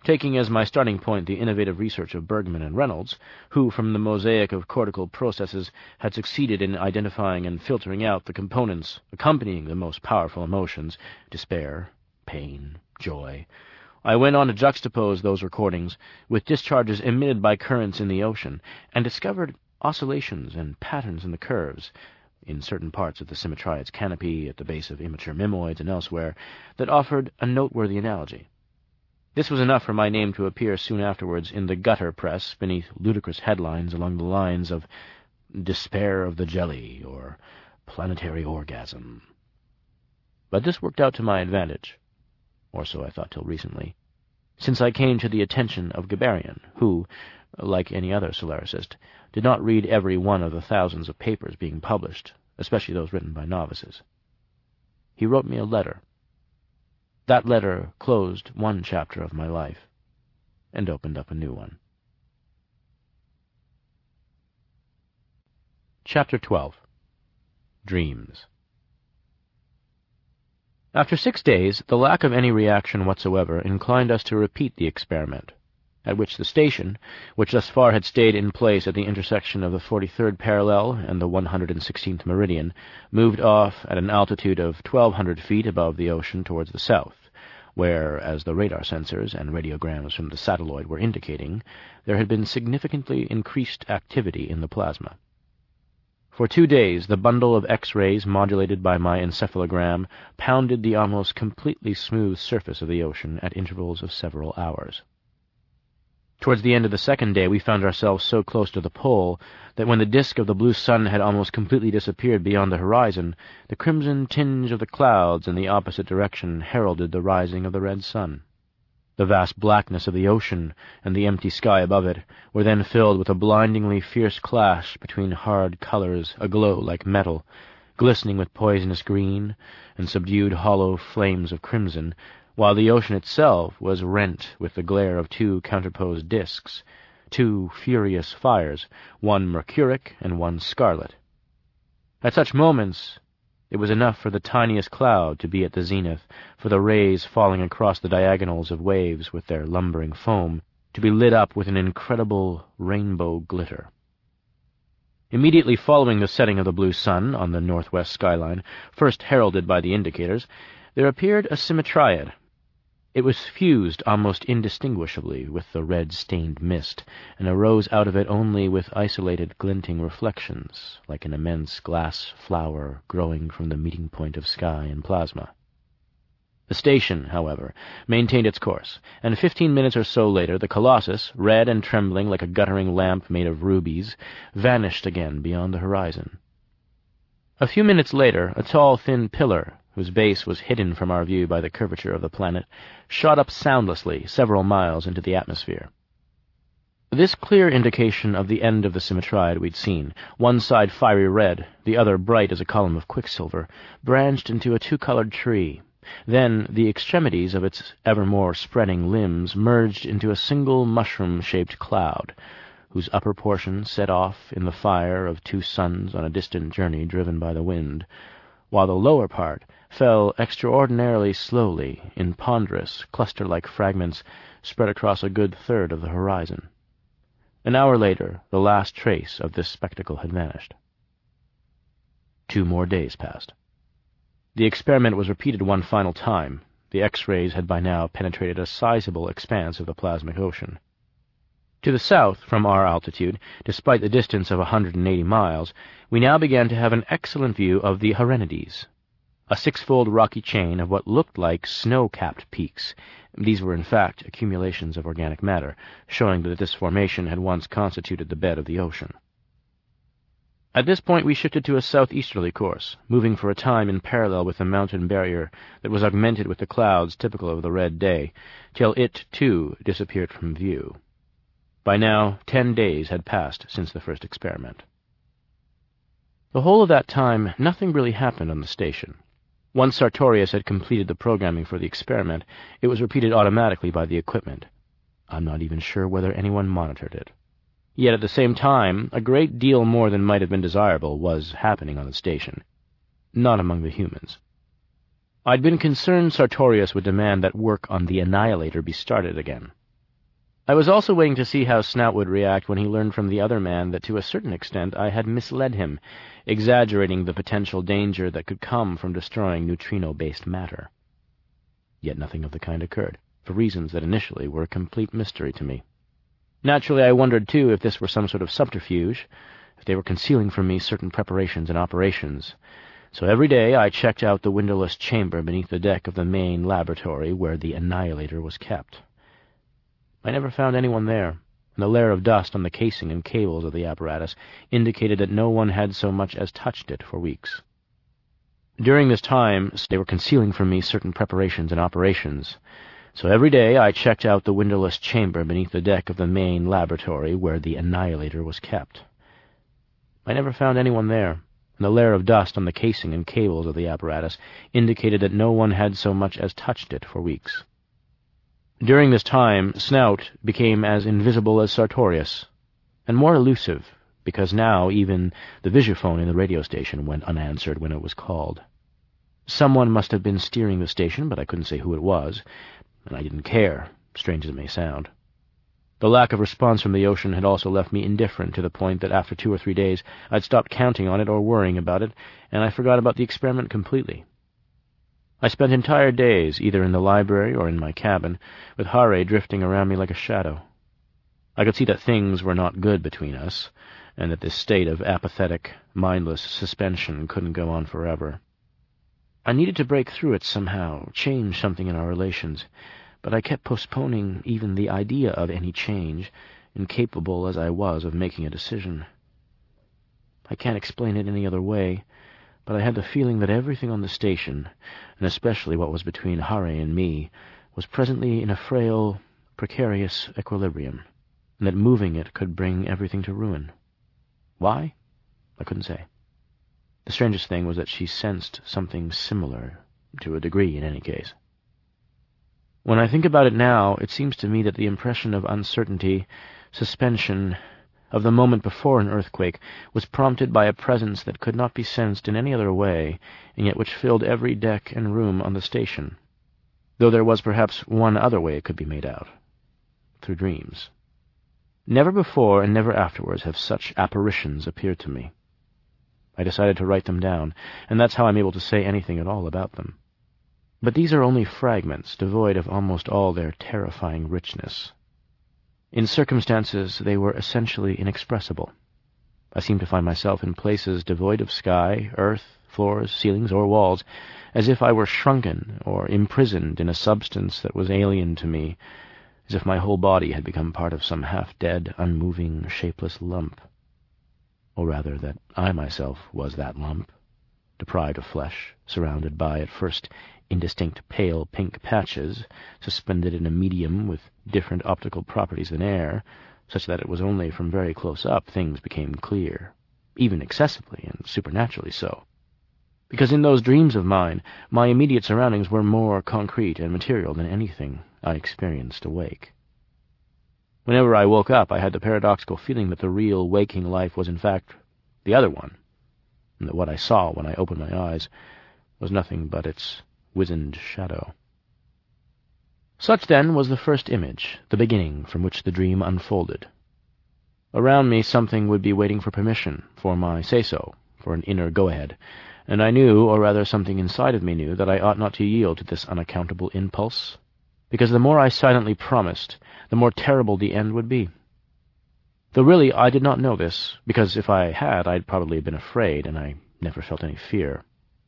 Taking as my starting point the innovative research of Bergman and Reynolds, who, from the mosaic of cortical processes, had succeeded in identifying and filtering out the components accompanying the most powerful emotions, despair, pain, joy, I went on to juxtapose those recordings with discharges emitted by currents in the ocean, and discovered oscillations and patterns in the curves, in certain parts of the simitriad's canopy, at the base of immature mimoids, and elsewhere, that offered a noteworthy analogy. This was enough for my name to appear soon afterwards in the gutter press beneath ludicrous headlines along the lines of Despair of the Jelly or Planetary Orgasm. But this worked out to my advantage, or so I thought till recently, since I came to the attention of Gabarian, who, like any other Solaricist, did not read every one of the thousands of papers being published, especially those written by novices. He wrote me a letter. That letter closed one chapter of my life and opened up a new one. Chapter twelve. Dreams. After six days, the lack of any reaction whatsoever inclined us to repeat the experiment, at which the station, which thus far had stayed in place at the intersection of the forty-third parallel and the one hundred sixteenth meridian, moved off at an altitude of twelve hundred feet above the ocean towards the south, where, as the radar sensors and radiograms from the satelloid were indicating, there had been significantly increased activity in the plasma. For two days, the bundle of X-rays modulated by my encephalogram pounded the almost completely smooth surface of the ocean at intervals of several hours. Towards the end of the second day, we found ourselves so close to the pole that when the disk of the blue sun had almost completely disappeared beyond the horizon, the crimson tinge of the clouds in the opposite direction heralded the rising of the red sun. The vast blackness of the ocean and the empty sky above it were then filled with a blindingly fierce clash between hard colors aglow like metal, glistening with poisonous green and subdued hollow flames of crimson, while the ocean itself was rent with the glare of two counterposed disks, two furious fires, one mercuric and one scarlet. At such moments it was enough for the tiniest cloud to be at the zenith, for the rays falling across the diagonals of waves with their lumbering foam to be lit up with an incredible rainbow glitter. Immediately following the setting of the blue sun on the northwest skyline, first heralded by the indicators, there appeared a simitriad. It was fused almost indistinguishably with the red-stained mist, and arose out of it only with isolated glinting reflections, like an immense glass flower growing from the meeting point of sky and plasma. The station, however, maintained its course, and fifteen minutes or so later the Colossus, red and trembling like a guttering lamp made of rubies, vanished again beyond the horizon. A few minutes later, a tall, thin pillar, whose base was hidden from our view by the curvature of the planet, shot up soundlessly several miles into the atmosphere. This clear indication of the end of the simitriad we'd seen, one side fiery red, the other bright as a column of quicksilver, branched into a two-colored tree. Then the extremities of its evermore spreading limbs merged into a single mushroom-shaped cloud, whose upper portion set off in the fire of two suns on a distant journey driven by the wind, while the lower part fell extraordinarily slowly in ponderous, cluster-like fragments spread across a good third of the horizon. An hour later, the last trace of this spectacle had vanished. Two more days passed. The experiment was repeated one final time. The X-rays had by now penetrated a sizable expanse of the plasmic ocean. To the south, from our altitude, despite the distance of a hundred and eighty miles, we now began to have an excellent view of the Harenides, a six-fold rocky chain of what looked like snow-capped peaks. These were in fact accumulations of organic matter, showing that this formation had once constituted the bed of the ocean. At this point we shifted to a southeasterly course, moving for a time in parallel with the mountain barrier that was augmented with the clouds typical of the red day, till it, too, disappeared from view. By now, ten days had passed since the first experiment. The whole of that time, nothing really happened on the station. Once Sartorius had completed the programming for the experiment, it was repeated automatically by the equipment. I'm not even sure whether anyone monitored it. Yet at the same time, a great deal more than might have been desirable was happening on the station. Not among the humans. I'd been concerned Sartorius would demand that work on the Annihilator be started again. I was also waiting to see how Snout would react when he learned from the other man that to a certain extent I had misled him, exaggerating the potential danger that could come from destroying neutrino-based matter. Yet nothing of the kind occurred, for reasons that initially were a complete mystery to me. Naturally, I wondered, too, if this were some sort of subterfuge, if they were concealing from me certain preparations and operations. So every day I checked out the windowless chamber beneath the deck of the main laboratory where the Annihilator was kept. I never found anyone there, and the layer of dust on the casing and cables of the apparatus indicated that no one had so much as touched it for weeks. During this time, they were concealing from me certain preparations and operations. So every day I checked out the windowless chamber beneath the deck of the main laboratory where the Annihilator was kept. I never found anyone there, and the layer of dust on the casing and cables of the apparatus indicated that no one had so much as touched it for weeks. During this time, Snout became as invisible as Sartorius, and more elusive, because now even the visiphone in the radio station went unanswered when it was called. Someone must have been steering the station, but I couldn't say who it was, and I didn't care, strange as it may sound. The lack of response from the ocean had also left me indifferent to the point that after two or three days I'd stopped counting on it or worrying about it, and I forgot about the experiment completely. I spent entire days, either in the library or in my cabin, with Hare drifting around me like a shadow. I could see that things were not good between us, and that this state of apathetic, mindless suspension couldn't go on forever. I needed to break through it somehow, change something in our relations, but I kept postponing even the idea of any change, incapable as I was of making a decision. I can't explain it any other way, but I had the feeling that everything on the station, and especially what was between Hare and me, was presently in a frail, precarious equilibrium, and that moving it could bring everything to ruin. Why? I couldn't say. The strangest thing was that she sensed something similar, to a degree in any case. When I think about it now, it seems to me that the impression of uncertainty, suspension, of the moment before an earthquake was prompted by a presence that could not be sensed in any other way, and yet which filled every deck and room on the station, though there was perhaps one other way it could be made out, through dreams. Never before and never afterwards have such apparitions appeared to me. I decided to write them down, and that's how I'm able to say anything at all about them. But these are only fragments, devoid of almost all their terrifying richness. In circumstances, they were essentially inexpressible. I seemed to find myself in places devoid of sky, earth, floors, ceilings, or walls, as if I were shrunken or imprisoned in a substance that was alien to me, as if my whole body had become part of some half-dead, unmoving, shapeless lump. Or rather, that I myself was that lump, deprived of flesh, surrounded by, at first, indistinct pale pink patches, suspended in a medium with different optical properties than air, such that it was only from very close up things became clear, even excessively and supernaturally so. Because in those dreams of mine, my immediate surroundings were more concrete and material than anything I experienced awake. Whenever I woke up, I had the paradoxical feeling that the real waking life was in fact the other one, and that what I saw when I opened my eyes was nothing but its wizened shadow. Such, then, was the first image, the beginning from which the dream unfolded. Around me something would be waiting for permission, for my say-so, for an inner go-ahead, and I knew, or rather something inside of me knew, that I ought not to yield to this unaccountable impulse, because the more I silently promised, the more terrible the end would be. Though really I did not know this, because if I had, I'd probably have been afraid, and I never felt any fear.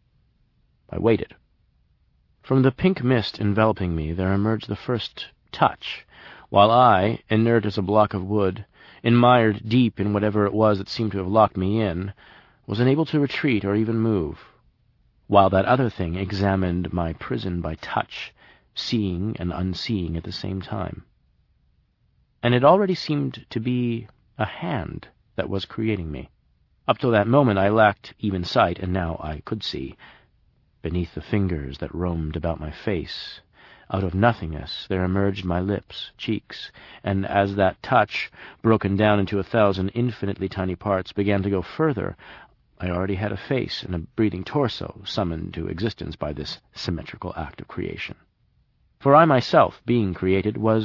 I waited. From the pink mist enveloping me there emerged the first touch, while I, inert as a block of wood, enmired deep in whatever it was that seemed to have locked me in, was unable to retreat or even move, while that other thing examined my prison by touch, seeing and unseeing at the same time. And it already seemed to be a hand that was creating me. Up till that moment I lacked even sight, and now I could see. Beneath the fingers that roamed about my face, out of nothingness there emerged my lips, cheeks, and as that touch, broken down into a thousand infinitely tiny parts, began to go further, I already had a face and a breathing torso summoned to existence by this symmetrical act of creation. For I myself, being created, was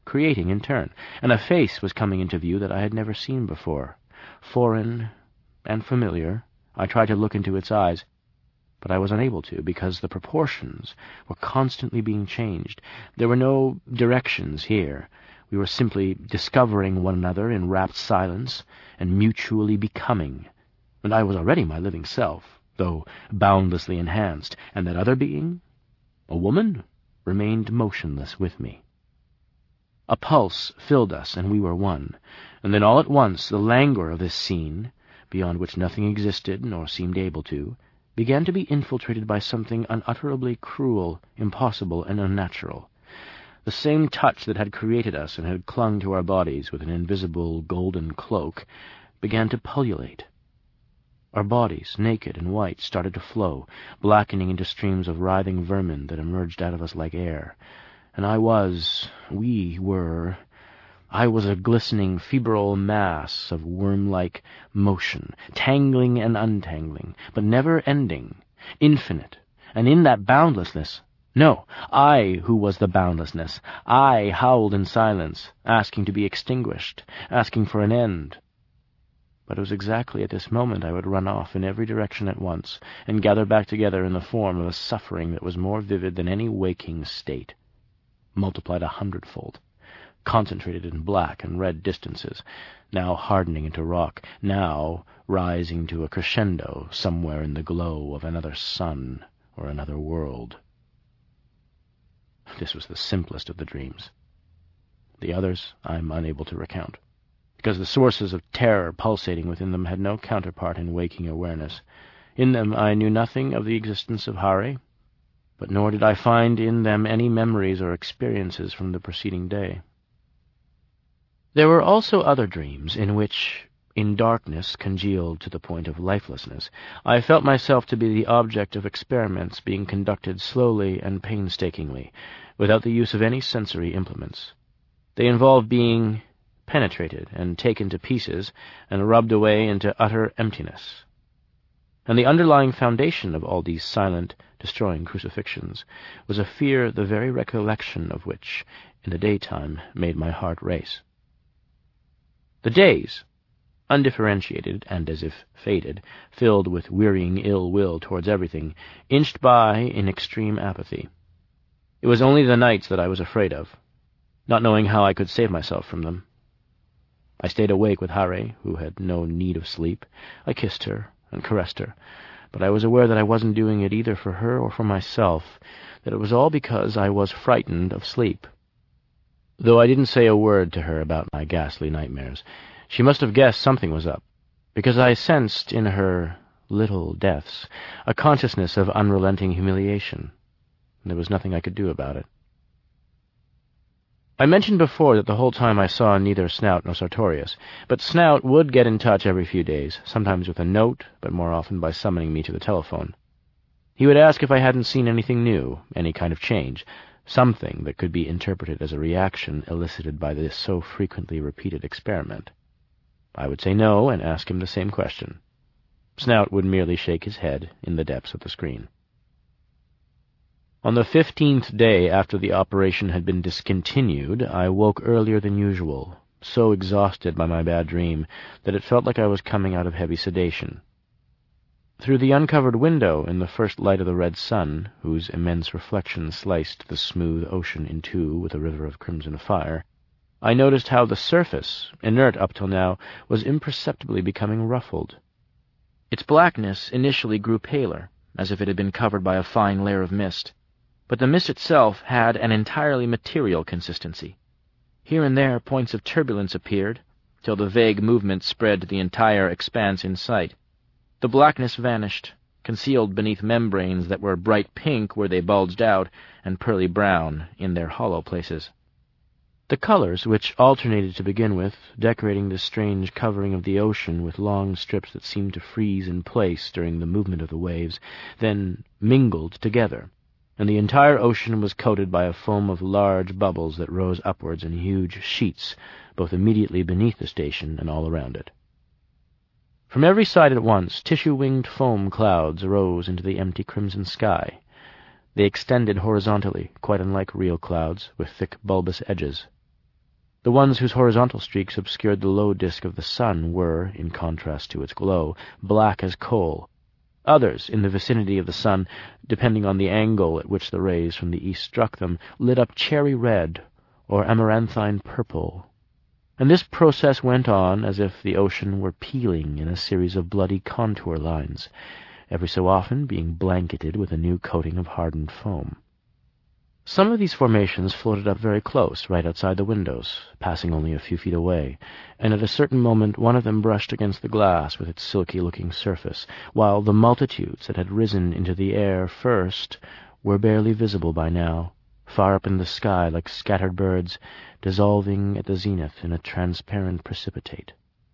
creating in turn, and a face was coming into view that I had never seen before. Foreign and familiar, I tried to look into its eyes, but I was unable to, because the proportions were constantly being changed. There were no directions here. We were simply discovering one another in rapt silence and mutually becoming. And I was already my living self, though boundlessly enhanced, and that other being, a woman, remained motionless with me. A pulse filled us, and we were one, and then all at once the languor of this scene, beyond which nothing existed nor seemed able to, began to be infiltrated by something unutterably cruel, impossible, and unnatural. The same touch that had created us and had clung to our bodies with an invisible golden cloak began to pullulate. Our bodies, naked and white, started to flow, blackening into streams of writhing vermin that emerged out of us like air. And I was, we were, I was a glistening, febrile mass of worm-like motion, tangling and untangling, but never ending, infinite, and in that boundlessness, no, I who was the boundlessness, I howled in silence, asking to be extinguished, asking for an end. But it was exactly at this moment I would run off in every direction at once, and gather back together in the form of a suffering that was more vivid than any waking state, multiplied a hundredfold, concentrated in black and red distances, now hardening into rock, now rising to a crescendo somewhere in the glow of another sun or another world. This was the simplest of the dreams. The others I am unable to recount, because the sources of terror pulsating within them had no counterpart in waking awareness. In them I knew nothing of the existence of Hari, but nor did I find in them any memories or experiences from the preceding day. There were also other dreams in which, in darkness congealed to the point of lifelessness, I felt myself to be the object of experiments being conducted slowly and painstakingly, without the use of any sensory implements. They involved being penetrated and taken to pieces and rubbed away into utter emptiness. And the underlying foundation of all these silent, destroying crucifixions was a fear the very recollection of which, in the daytime, made my heart race. The days, undifferentiated and as if fated, filled with wearying ill will towards everything, inched by in extreme apathy. It was only the nights that I was afraid of, not knowing how I could save myself from them. I stayed awake with Hari, who had no need of sleep. I kissed her and caressed her, but I was aware that I wasn't doing it either for her or for myself, that it was all because I was frightened of sleep. Though I didn't say a word to her about my ghastly nightmares, she must have guessed something was up, because I sensed in her little deaths a consciousness of unrelenting humiliation, and there was nothing I could do about it. I mentioned before that the whole time I saw neither Snout nor Sartorius, but Snout would get in touch every few days, sometimes with a note, but more often by summoning me to the telephone. He would ask if I hadn't seen anything new, any kind of change, something that could be interpreted as a reaction elicited by this so frequently repeated experiment. I would say no and ask him the same question. Snout would merely shake his head in the depths of the screen. On the fifteenth day after the operation had been discontinued, I woke earlier than usual, so exhausted by my bad dream that it felt like I was coming out of heavy sedation. Through the uncovered window, in the first light of the red sun, whose immense reflection sliced the smooth ocean in two with a river of crimson fire, I noticed how the surface, inert up till now, was imperceptibly becoming ruffled. Its blackness initially grew paler, as if it had been covered by a fine layer of mist, but the mist itself had an entirely material consistency. Here and there points of turbulence appeared, till the vague movement spread to the entire expanse in sight. The blackness vanished, concealed beneath membranes that were bright pink where they bulged out, and pearly brown in their hollow places. The colors, which alternated to begin with, decorating this strange covering of the ocean with long strips that seemed to freeze in place during the movement of the waves, then mingled together, and the entire ocean was coated by a foam of large bubbles that rose upwards in huge sheets, both immediately beneath the station and all around it. From every side at once, tissue-winged foam clouds arose into the empty crimson sky. They extended horizontally, quite unlike real clouds, with thick bulbous edges. The ones whose horizontal streaks obscured the low disk of the sun were, in contrast to its glow, black as coal. Others, in the vicinity of the sun, depending on the angle at which the rays from the east struck them, lit up cherry red or amaranthine purple. And this process went on as if the ocean were peeling in a series of bloody contour lines, every so often being blanketed with a new coating of hardened foam. Some of these formations floated up very close, right outside the windows, passing only a few feet away, and at a certain moment one of them brushed against the glass with its silky-looking surface, while the multitudes that had risen into the air first were barely visible by now, far up in the sky like scattered birds, dissolving at the zenith in a transparent precipitate.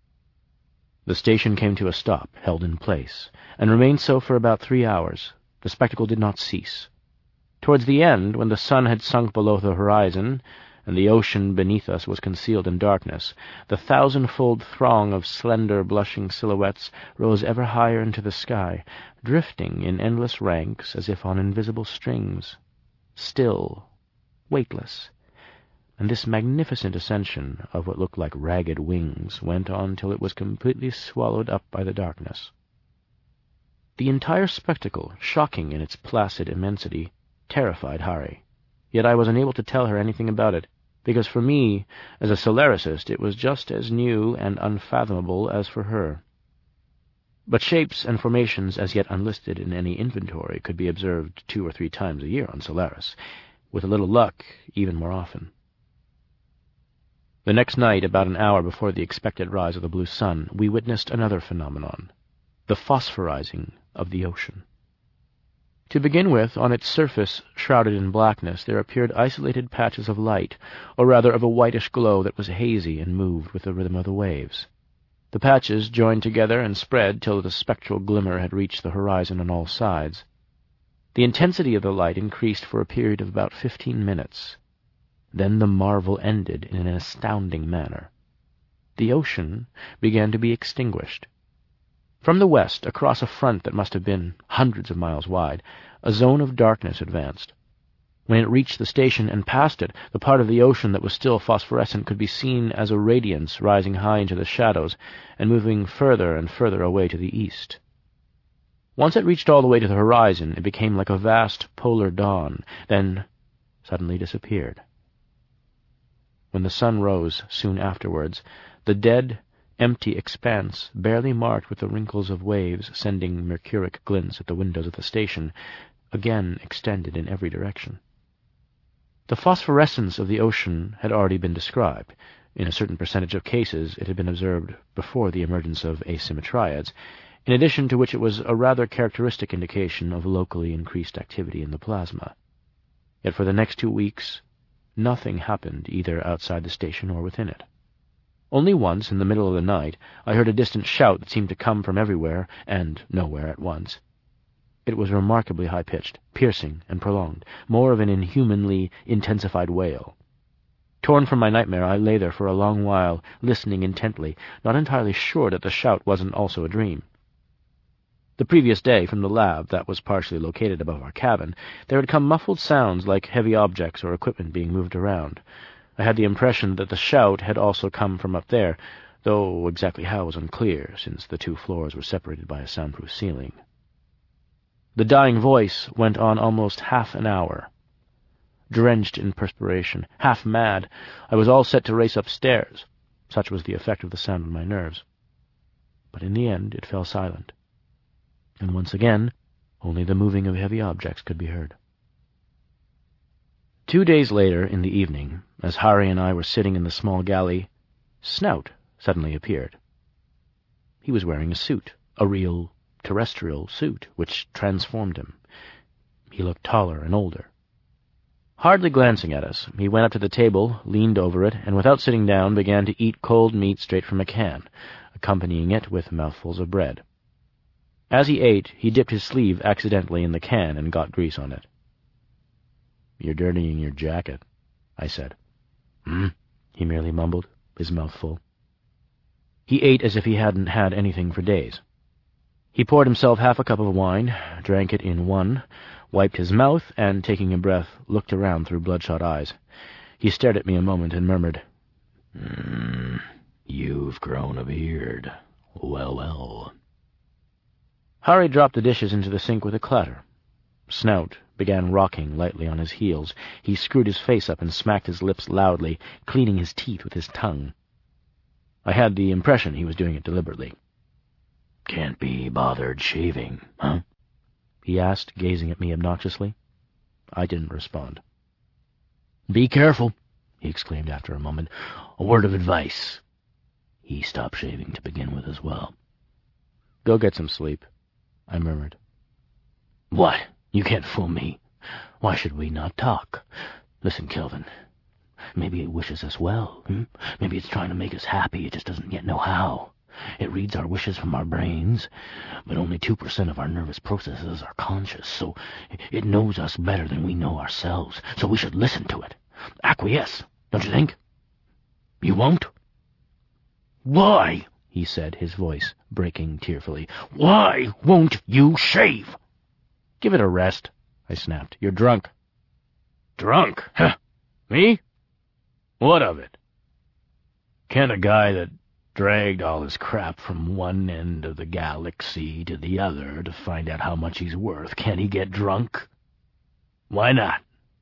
The station came to a stop, held in place, and remained so for about three hours. The spectacle did not cease. Towards the end, when the sun had sunk below the horizon, and the ocean beneath us was concealed in darkness, the thousand-fold throng of slender, blushing silhouettes rose ever higher into the sky, drifting in endless ranks as if on invisible strings, still, weightless, and this magnificent ascension of what looked like ragged wings went on till it was completely swallowed up by the darkness. The entire spectacle, shocking in its placid immensity, terrified Hari, yet I was unable to tell her anything about it, because for me, as a Solaricist, it was just as new and unfathomable as for her. But shapes and formations as yet unlisted in any inventory could be observed two or three times a year on Solaris, with a little luck, even more often. The next night, about an hour before the expected rise of the blue sun, we witnessed another phenomenon, the phosphorizing of the ocean. To begin with, on its surface, shrouded in blackness, there appeared isolated patches of light, or rather of a whitish glow that was hazy and moved with the rhythm of the waves. The patches joined together and spread till the spectral glimmer had reached the horizon on all sides. The intensity of the light increased for a period of about fifteen minutes. Then the marvel ended in an astounding manner. The ocean began to be extinguished. From the west, across a front that must have been hundreds of miles wide, a zone of darkness advanced. When it reached the station and passed it, the part of the ocean that was still phosphorescent could be seen as a radiance rising high into the shadows and moving further and further away to the east. Once it reached all the way to the horizon, it became like a vast polar dawn, then suddenly disappeared. When the sun rose soon afterwards, the dead, empty expanse, barely marked with the wrinkles of waves sending mercuric glints at the windows of the station, again extended in every direction. The phosphorescence of the ocean had already been described. In a certain percentage of cases it had been observed before the emergence of asymmetriads, in addition to which it was a rather characteristic indication of locally increased activity in the plasma. Yet for the next two weeks, nothing happened either outside the station or within it. Only once, in the middle of the night, I heard a distant shout that seemed to come from everywhere and nowhere at once. It was remarkably high-pitched, piercing, and prolonged, more of an inhumanly intensified wail. Torn from my nightmare, I lay there for a long while, listening intently, not entirely sure that the shout wasn't also a dream. The previous day, from the lab that was partially located above our cabin, there had come muffled sounds like heavy objects or equipment being moved around. I had the impression that the shout had also come from up there, though exactly how was unclear, since the two floors were separated by a soundproof ceiling. The dying voice went on almost half an hour. Drenched in perspiration, half mad, I was all set to race upstairs. Such was the effect of the sound on my nerves. But in the end it fell silent, and once again only the moving of heavy objects could be heard. Two days later, in the evening, as Hari and I were sitting in the small galley, Snout suddenly appeared. He was wearing a suit, a real terrestrial suit, which transformed him. He looked taller and older. Hardly glancing at us, he went up to the table, leaned over it, and without sitting down began to eat cold meat straight from a can, accompanying it with mouthfuls of bread. As he ate, he dipped his sleeve accidentally in the can and got grease on it. "You're dirtying your jacket," I said. "Hmm," he merely mumbled, his mouth full. He ate as if he hadn't had anything for days. He poured himself half a cup of wine, drank it in one, wiped his mouth, and, taking a breath, looked around through bloodshot eyes. He stared at me a moment and murmured, Mm, you've grown a beard. Well, well. Hari dropped the dishes into the sink with a clatter. Snout began rocking lightly on his heels. He screwed his face up and smacked his lips loudly, cleaning his teeth with his tongue. I had the impression he was doing it deliberately. Can't be bothered shaving, huh? He asked, gazing at me obnoxiously. I didn't respond. Be careful, he exclaimed after a moment. A word of advice. He stopped shaving to begin with as well. Go get some sleep, I murmured. What? You can't fool me. Why should we not talk? Listen, Kelvin. Maybe it wishes us well. Hmm? Maybe it's trying to make us happy. It just doesn't yet know how. It reads our wishes from our brains, but only two percent of our nervous processes are conscious, so it knows us better than we know ourselves, so we should listen to it. Acquiesce, don't you think? You won't? Why, he said, his voice breaking tearfully, why won't you shave? Give it a rest, I snapped. You're drunk. Drunk? Huh? Me? What of it? Can't a guy that dragged all his crap from one end of the galaxy to the other to find out how much he's worth, can't he get drunk? Why not?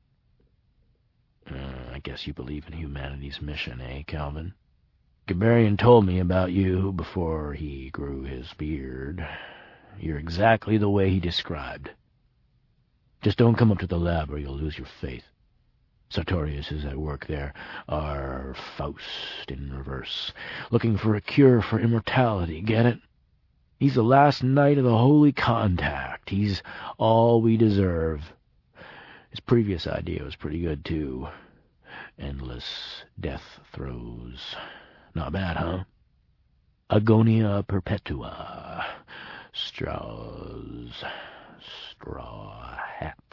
Uh, I guess you believe in humanity's mission, eh, Calvin? Gabarian told me about you before he grew his beard. You're exactly the way he described. Just don't come up to the lab or you'll lose your faith. Sartorius is at work there, our Faust in reverse, looking for a cure for immortality, get it? He's the last knight of the holy contact. He's all we deserve. His previous idea was pretty good, too. Endless death throes. Not bad, huh? Agonia perpetua. Straws. Straw hats.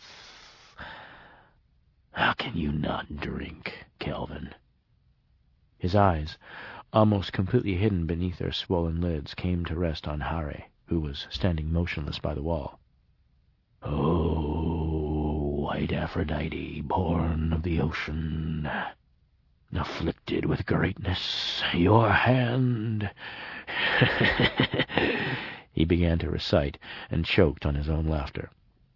How can you not drink, Kelvin? His eyes, almost completely hidden beneath their swollen lids, came to rest on Hari, who was standing motionless by the wall. Oh, white Aphrodite, born of the ocean, afflicted with greatness, your hand... He began to recite, and choked on his own laughter.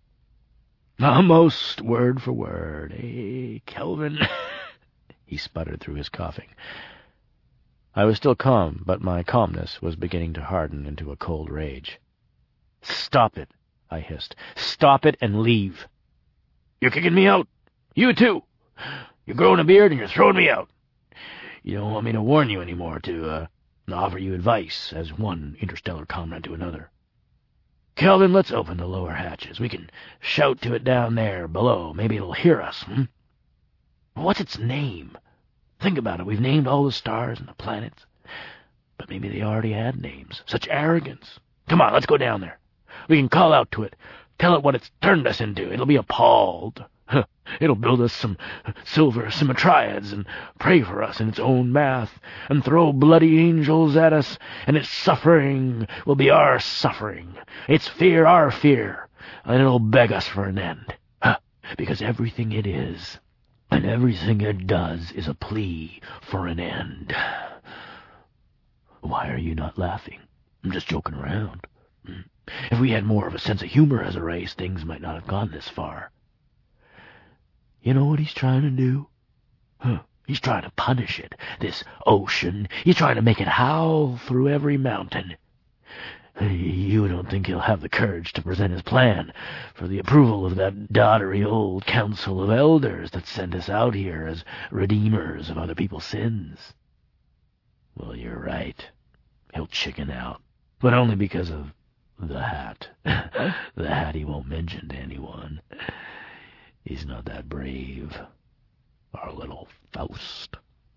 Almost word for word, eh, Kelvin? He sputtered through his coughing. I was still calm, but my calmness was beginning to harden into a cold rage. Stop it, I hissed. Stop it and leave. You're kicking me out. You too. You're growing a beard and you're throwing me out. You don't want me to warn you anymore, to uh, offer you advice as one interstellar comrade to another. Kelvin, let's open the lower hatches. We can shout to it down there below. Maybe it'll hear us, hmm? What's its name? Think about it. We've named all the stars and the planets. But maybe they already had names. Such arrogance. Come on, let's go down there. We can call out to it. Tell it what it's turned us into. It'll be appalled. It'll build us some silver symmetriads and pray for us in its own math and throw bloody angels at us, and its suffering will be our suffering, its fear our fear, and it'll beg us for an end. Huh, because everything it is and everything it does is a plea for an end. Why are you not laughing? I'm just joking around. If we had more of a sense of humor as a race, things might not have gone this far. You know what he's trying to do? Huh. He's trying to punish it, this ocean. He's trying to make it howl through every mountain. You don't think he'll have the courage to present his plan for the approval of that doddery old council of elders that sent us out here as redeemers of other people's sins? Well, you're right. He'll chicken out, but only because of the hat. The hat he won't mention to anyone. He's not that brave, our little Faust.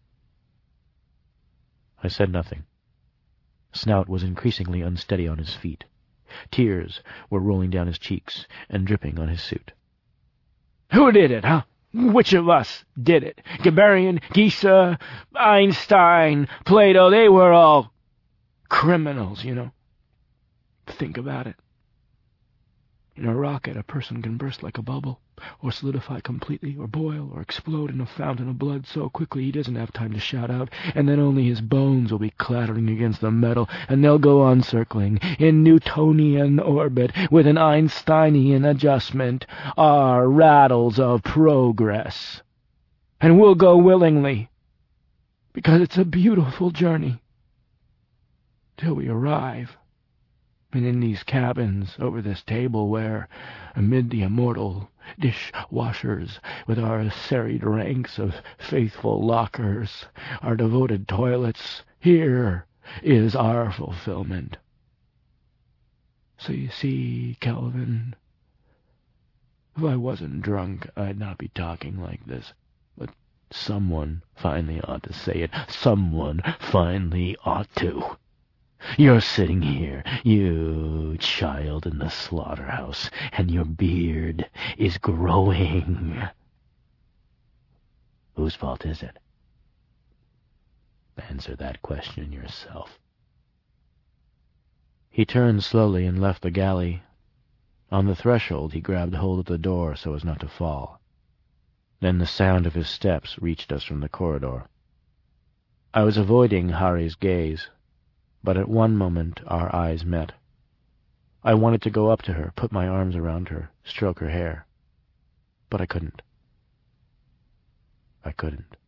I said nothing. Snout was increasingly unsteady on his feet. Tears were rolling down his cheeks and dripping on his suit. Who did it, huh? Which of us did it? Gabarian, Giza, Einstein, Plato, they were all criminals, you know. Think about it. In a rocket, a person can burst like a bubble. or solidify completely, or boil, or explode in a fountain of blood so quickly he doesn't have time to shout out, and then only his bones will be clattering against the metal, and they'll go on circling in Newtonian orbit with an Einsteinian adjustment, our rattles of progress. And we'll go willingly, because it's a beautiful journey, till we arrive. And in these cabins over this table where, amid the immortal dish-washers, with our serried ranks of faithful lockers, our devoted toilets, here is our fulfillment. So you see, Kelvin, if I wasn't drunk, I'd not be talking like this. But someone finally ought to say it. Someone finally ought to. You're sitting here, you child in the slaughterhouse, and your beard is growing. Whose fault is it? Answer that question yourself. He turned slowly and left the galley. On the threshold he grabbed hold of the door so as not to fall. Then the sound of his steps reached us from the corridor. I was avoiding Hari's gaze, but at one moment our eyes met. I wanted to go up to her, put my arms around her, stroke her hair. But I couldn't. I couldn't.